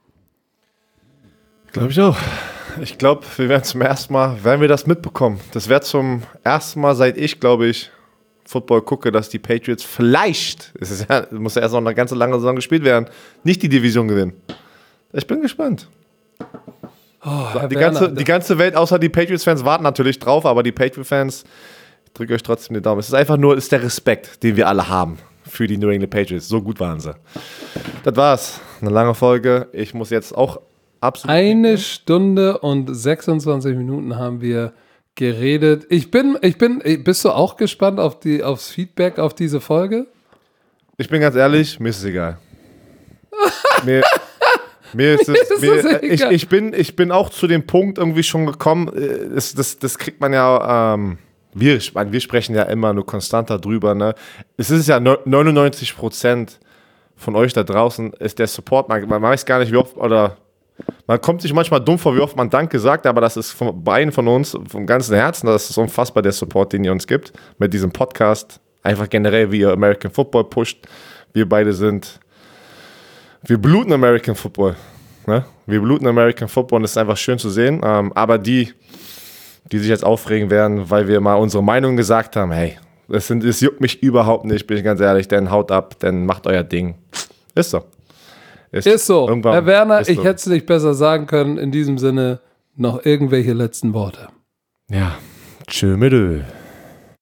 Glaube ich auch. Ich glaube, wir werden zum ersten Mal, werden wir das mitbekommen. Das wäre zum ersten Mal, seit ich, glaube ich, Football gucke, dass die Patriots vielleicht, es ist ja, muss ja erst noch eine ganze lange Saison gespielt werden, nicht die Division gewinnen. Ich bin gespannt. Oh, die, ganze, die ganze Welt, außer die Patriots-Fans, warten natürlich drauf, aber die Patriots-Fans, ich drücke euch trotzdem den Daumen. Es ist einfach nur, es ist der Respekt, den wir alle haben für die New England Patriots. So gut waren sie. Das war's. Eine lange Folge. Ich muss jetzt auch absolut... Eine Stunde und sechsundzwanzig Minuten haben wir geredet. Ich bin, ich bin, bist du auch gespannt auf die, aufs Feedback auf diese Folge? Ich bin ganz ehrlich, mir ist es egal. mir, mir ist es, ist mir, es ich, ich, bin, ich bin auch zu dem Punkt irgendwie schon gekommen, das, das, das kriegt man ja, ähm, wir, wir sprechen ja immer nur konstant darüber, ne? Es ist ja neunundneunzig Prozent von euch da draußen ist der Support, man, man weiß gar nicht, wie oft, oder man kommt sich manchmal dumm vor, wie oft man Danke sagt, aber das ist von beiden von uns, vom ganzen Herzen, das ist unfassbar, der Support, den ihr uns gibt, mit diesem Podcast, einfach generell, wie ihr American Football pusht. Wir beide sind, wir bluten American Football, ne? Wir bluten American Football und es ist einfach schön zu sehen, ähm, aber die, die sich jetzt aufregen werden, weil wir mal unsere Meinung gesagt haben, hey, das, sind, das juckt mich überhaupt nicht, bin ich ganz ehrlich, dann haut ab, dann macht euer Ding. Ist so. Ist, ist so. Herr Werner, ich so. hätte es nicht besser sagen können. In diesem Sinne noch irgendwelche letzten Worte. Ja. Tschö mit Ö.